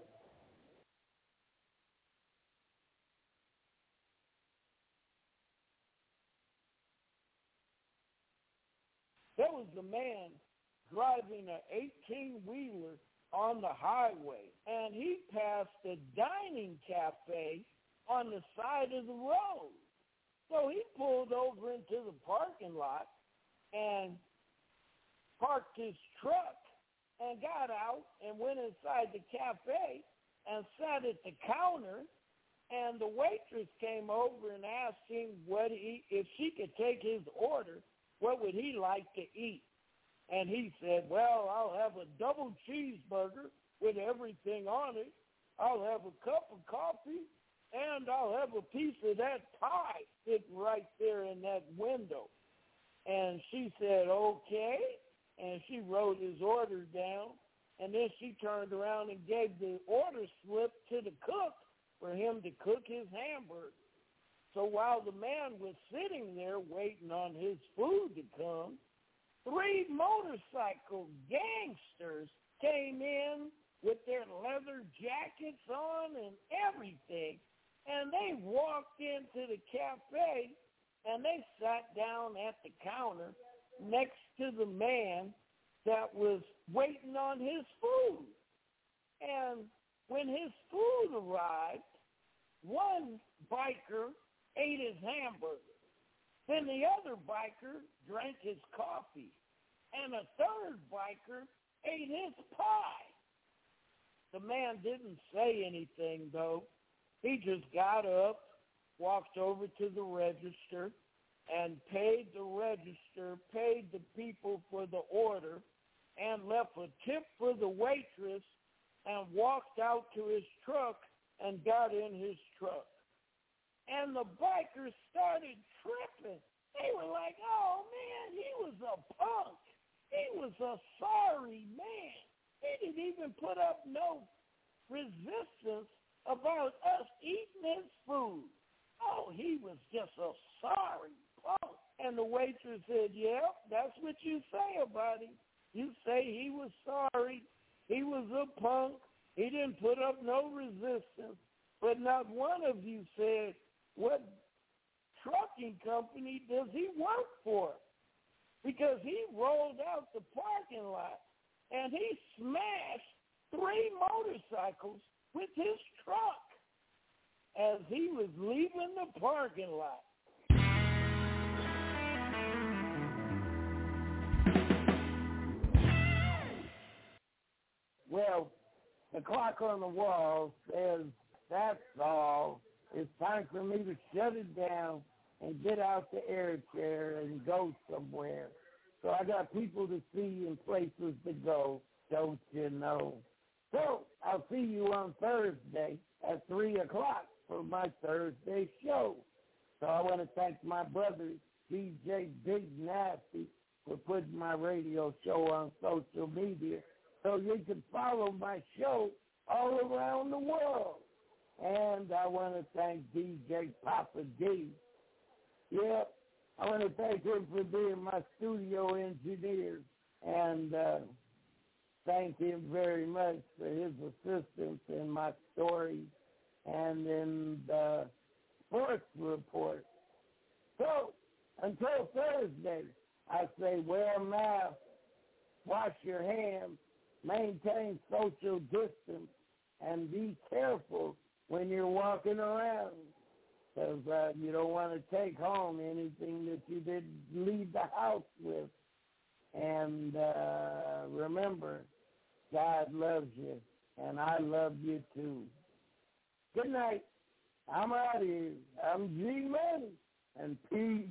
there was a man driving an 18-wheeler on the highway, and he passed a dining cafe on the side of the road. So he pulled over into the parking lot and parked his truck and got out and went inside the cafe and sat at the counter, and the waitress came over and asked him if she could take his order, what would he like to eat? And he said, well, I'll have a double cheeseburger with everything on it. I'll have a cup of coffee, and I'll have a piece of that pie sitting right there in that window. And she said, okay. And she wrote his order down. And then she turned around and gave the order slip to the cook for him to cook his hamburger. So while the man was sitting there waiting on his food to come, 3 motorcycle gangsters came in with their leather jackets on and everything, and they walked into the cafe, and they sat down at the counter next to the man that was waiting on his food. And when his food arrived, one biker ate his hamburger. Then the other biker drank his coffee, and a third biker ate his pie. The man didn't say anything, though. He just got up, walked over to the register, and paid the register, paid the people for the order, and left a tip for the waitress, and walked out to his truck and got in his truck. And the bikers started tripping. They were like, oh, man, he was a punk. He was a sorry man. He didn't even put up no resistance about us eating his food. Oh, he was just a sorry punk. And the waitress said, yeah, that's what you say about him. You say he was sorry. He was a punk. He didn't put up no resistance. But not one of you said, what trucking company does he work for? Because he rolled out the parking lot and he smashed 3 motorcycles with his truck as he was leaving the parking lot. Well, the clock on the wall says that's all. It's time for me to shut it down and get out the air chair and go somewhere. So I got people to see and places to go, don't you know? So I'll see you on Thursday at 3 o'clock for my Thursday show. So I want to thank my brother, DJ Big Nasty, for putting my radio show on social media so you can follow my show all around the world. And I want to thank DJ Papa D. Yep, I want to thank him for being my studio engineer, and thank him very much for his assistance in my stories and in the sports report. So, until Thursday, I say wear a mask, wash your hands, maintain social distance, and be careful when you're walking around, because you don't want to take home anything that you didn't leave the house with. And remember, God loves you, and I love you too. Good night. I'm out of here. I'm G-Money, and peace.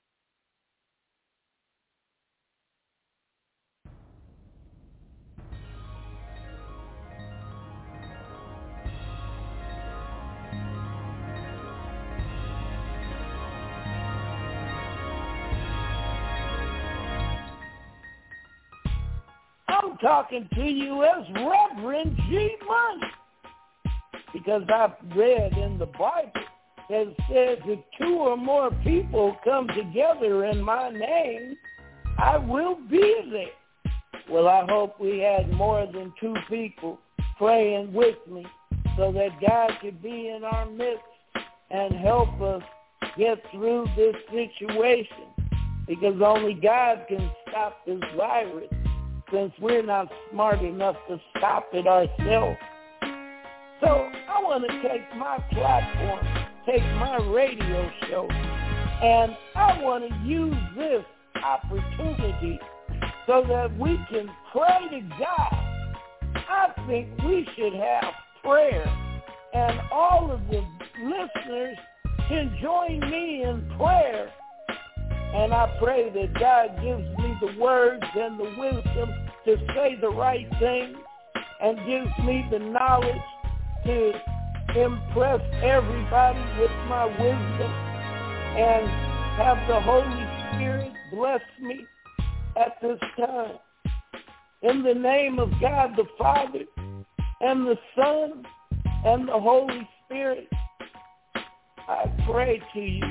I'm talking to you as Reverend G-Money, because I've read in the Bible that it says if 2 or more people come together in my name, I will be there. Well, I hope we had more than 2 people praying with me so that God could be in our midst and help us get through this situation, because only God can stop this virus, since we're not smart enough to stop it ourselves. So I want to take my platform, take my radio show, and I want to use this opportunity so that we can pray to God. I think we should have prayer, and all of the listeners can join me in prayer. And I pray that God gives me the words and the wisdom to say the right thing, and gives me the knowledge to impress everybody with my wisdom, and have the Holy Spirit bless me at this time. In the name of God the Father, and the Son, and the Holy Spirit, I pray to you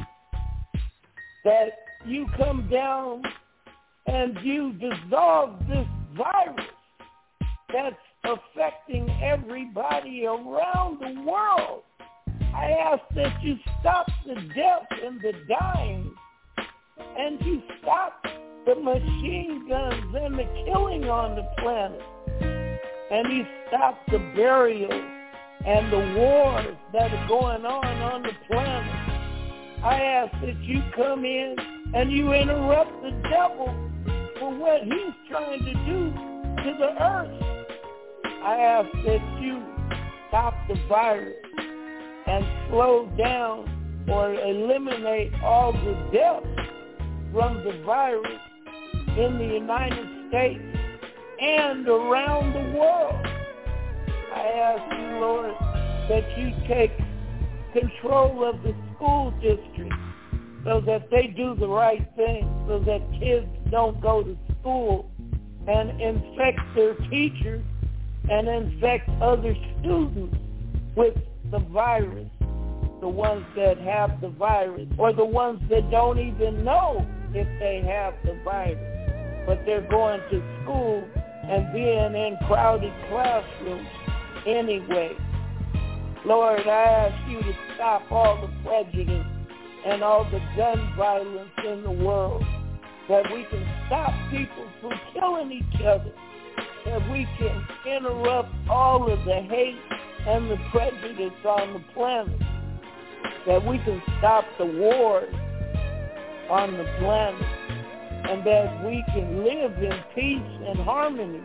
that you come down and you dissolve this virus that's affecting everybody around the world. I ask that you stop the death and the dying, and you stop the machine guns and the killing on the planet, and you stop the burials and the wars that are going on the planet. I ask that you come in and you interrupt the devil for what he's trying to do to the earth. I ask that you stop the virus and slow down or eliminate all the deaths from the virus in the United States and around the world. I ask you, Lord, that you take control of the school district so that they do the right thing, so that kids don't go to school and infect their teachers and infect other students with the virus, the ones that have the virus, or the ones that don't even know if they have the virus, but they're going to school and being in crowded classrooms anyway. Lord, I ask you to stop all the prejudice and all the gun violence in the world, that we can stop people from killing each other, that we can interrupt all of the hate and the prejudice on the planet, that we can stop the wars on the planet, and that we can live in peace and harmony,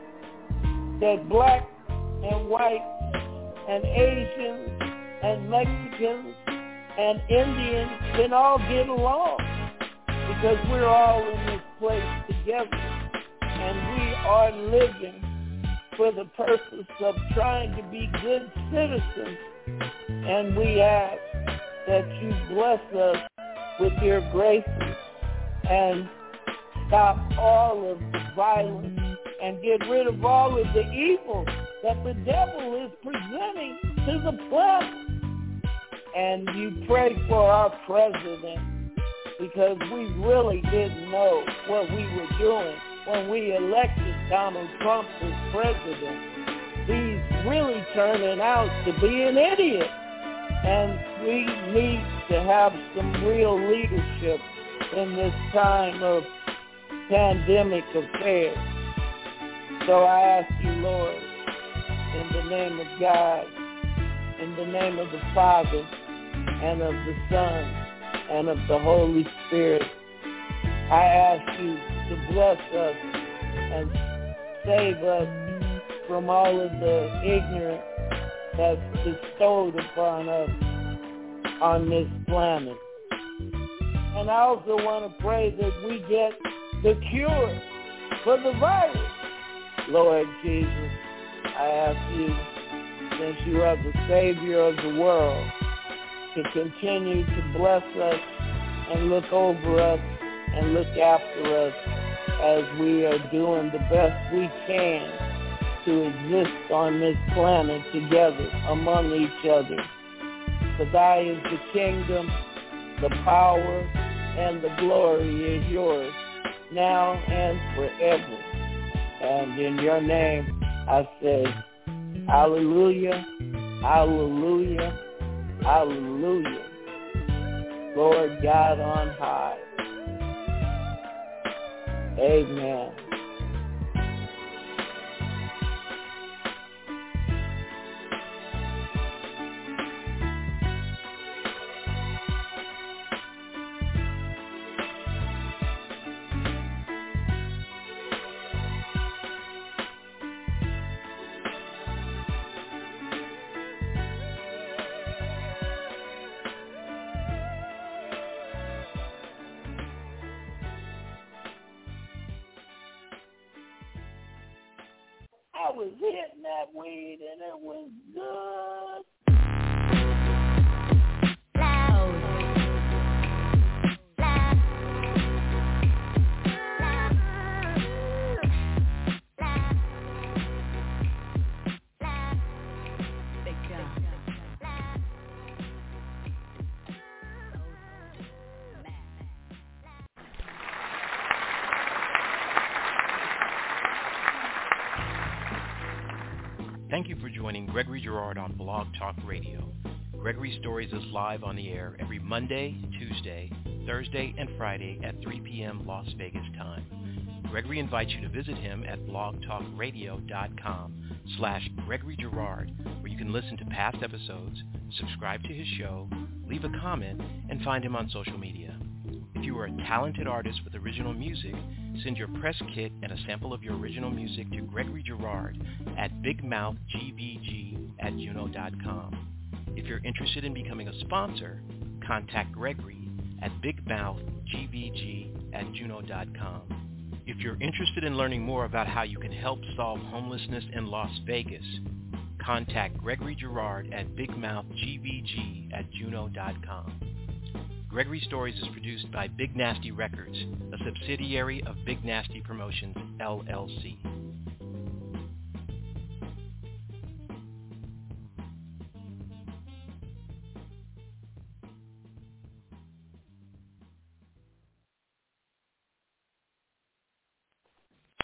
that black and white and Asians and Mexicans and Indians can all get along, because we're all in this place together, and we are living for the purpose of trying to be good citizens. And we ask that you bless us with your graces and stop all of the violence and get rid of all of the evil that the devil is presenting to the planet. And you pray for our president because we really didn't know what we were doing when we elected Donald Trump as president. He's really turning out to be an idiot. And we need to have some real leadership in this time of pandemic affairs. So I ask you, Lord, in the name of God, in the name of the Father, and of the Son, and of the Holy Spirit, I ask you to bless us and save us from all of the ignorance that's bestowed upon us on this planet. And I also want to pray that we get the cure for the virus. Lord Jesus, I ask you, since you are the Savior of the world, to continue to bless us and look over us and look after us as we are doing the best we can to exist on this planet together among each other. For thy is the kingdom, the power, and the glory is yours, now and forever. And in your name I say, hallelujah, hallelujah, hallelujah. Lord God on high. Amen. I was hitting that weed and it was good. Thank you for joining Gregory Girard on Blog Talk Radio. Gregory Stories is live on the air every Monday, Tuesday, Thursday, and Friday at 3 p.m. Las Vegas time. Gregory invites you to visit him at blogtalkradio.com/Gregory Girard, where you can listen to past episodes, subscribe to his show, leave a comment, and find him on social media. If you are a talented artist with original music, send your press kit and a sample of your original music to Gregory Girard at bigmouthgbg@juno.com. If you're interested in becoming a sponsor, contact Gregory at bigmouthgbg@juno.com. If you're interested in learning more about how you can help solve homelessness in Las Vegas, contact Gregory Girard at bigmouthgbg@juno.com. Gregory Stories is produced by Big Nasty Records, a subsidiary of Big Nasty Promotions, LLC.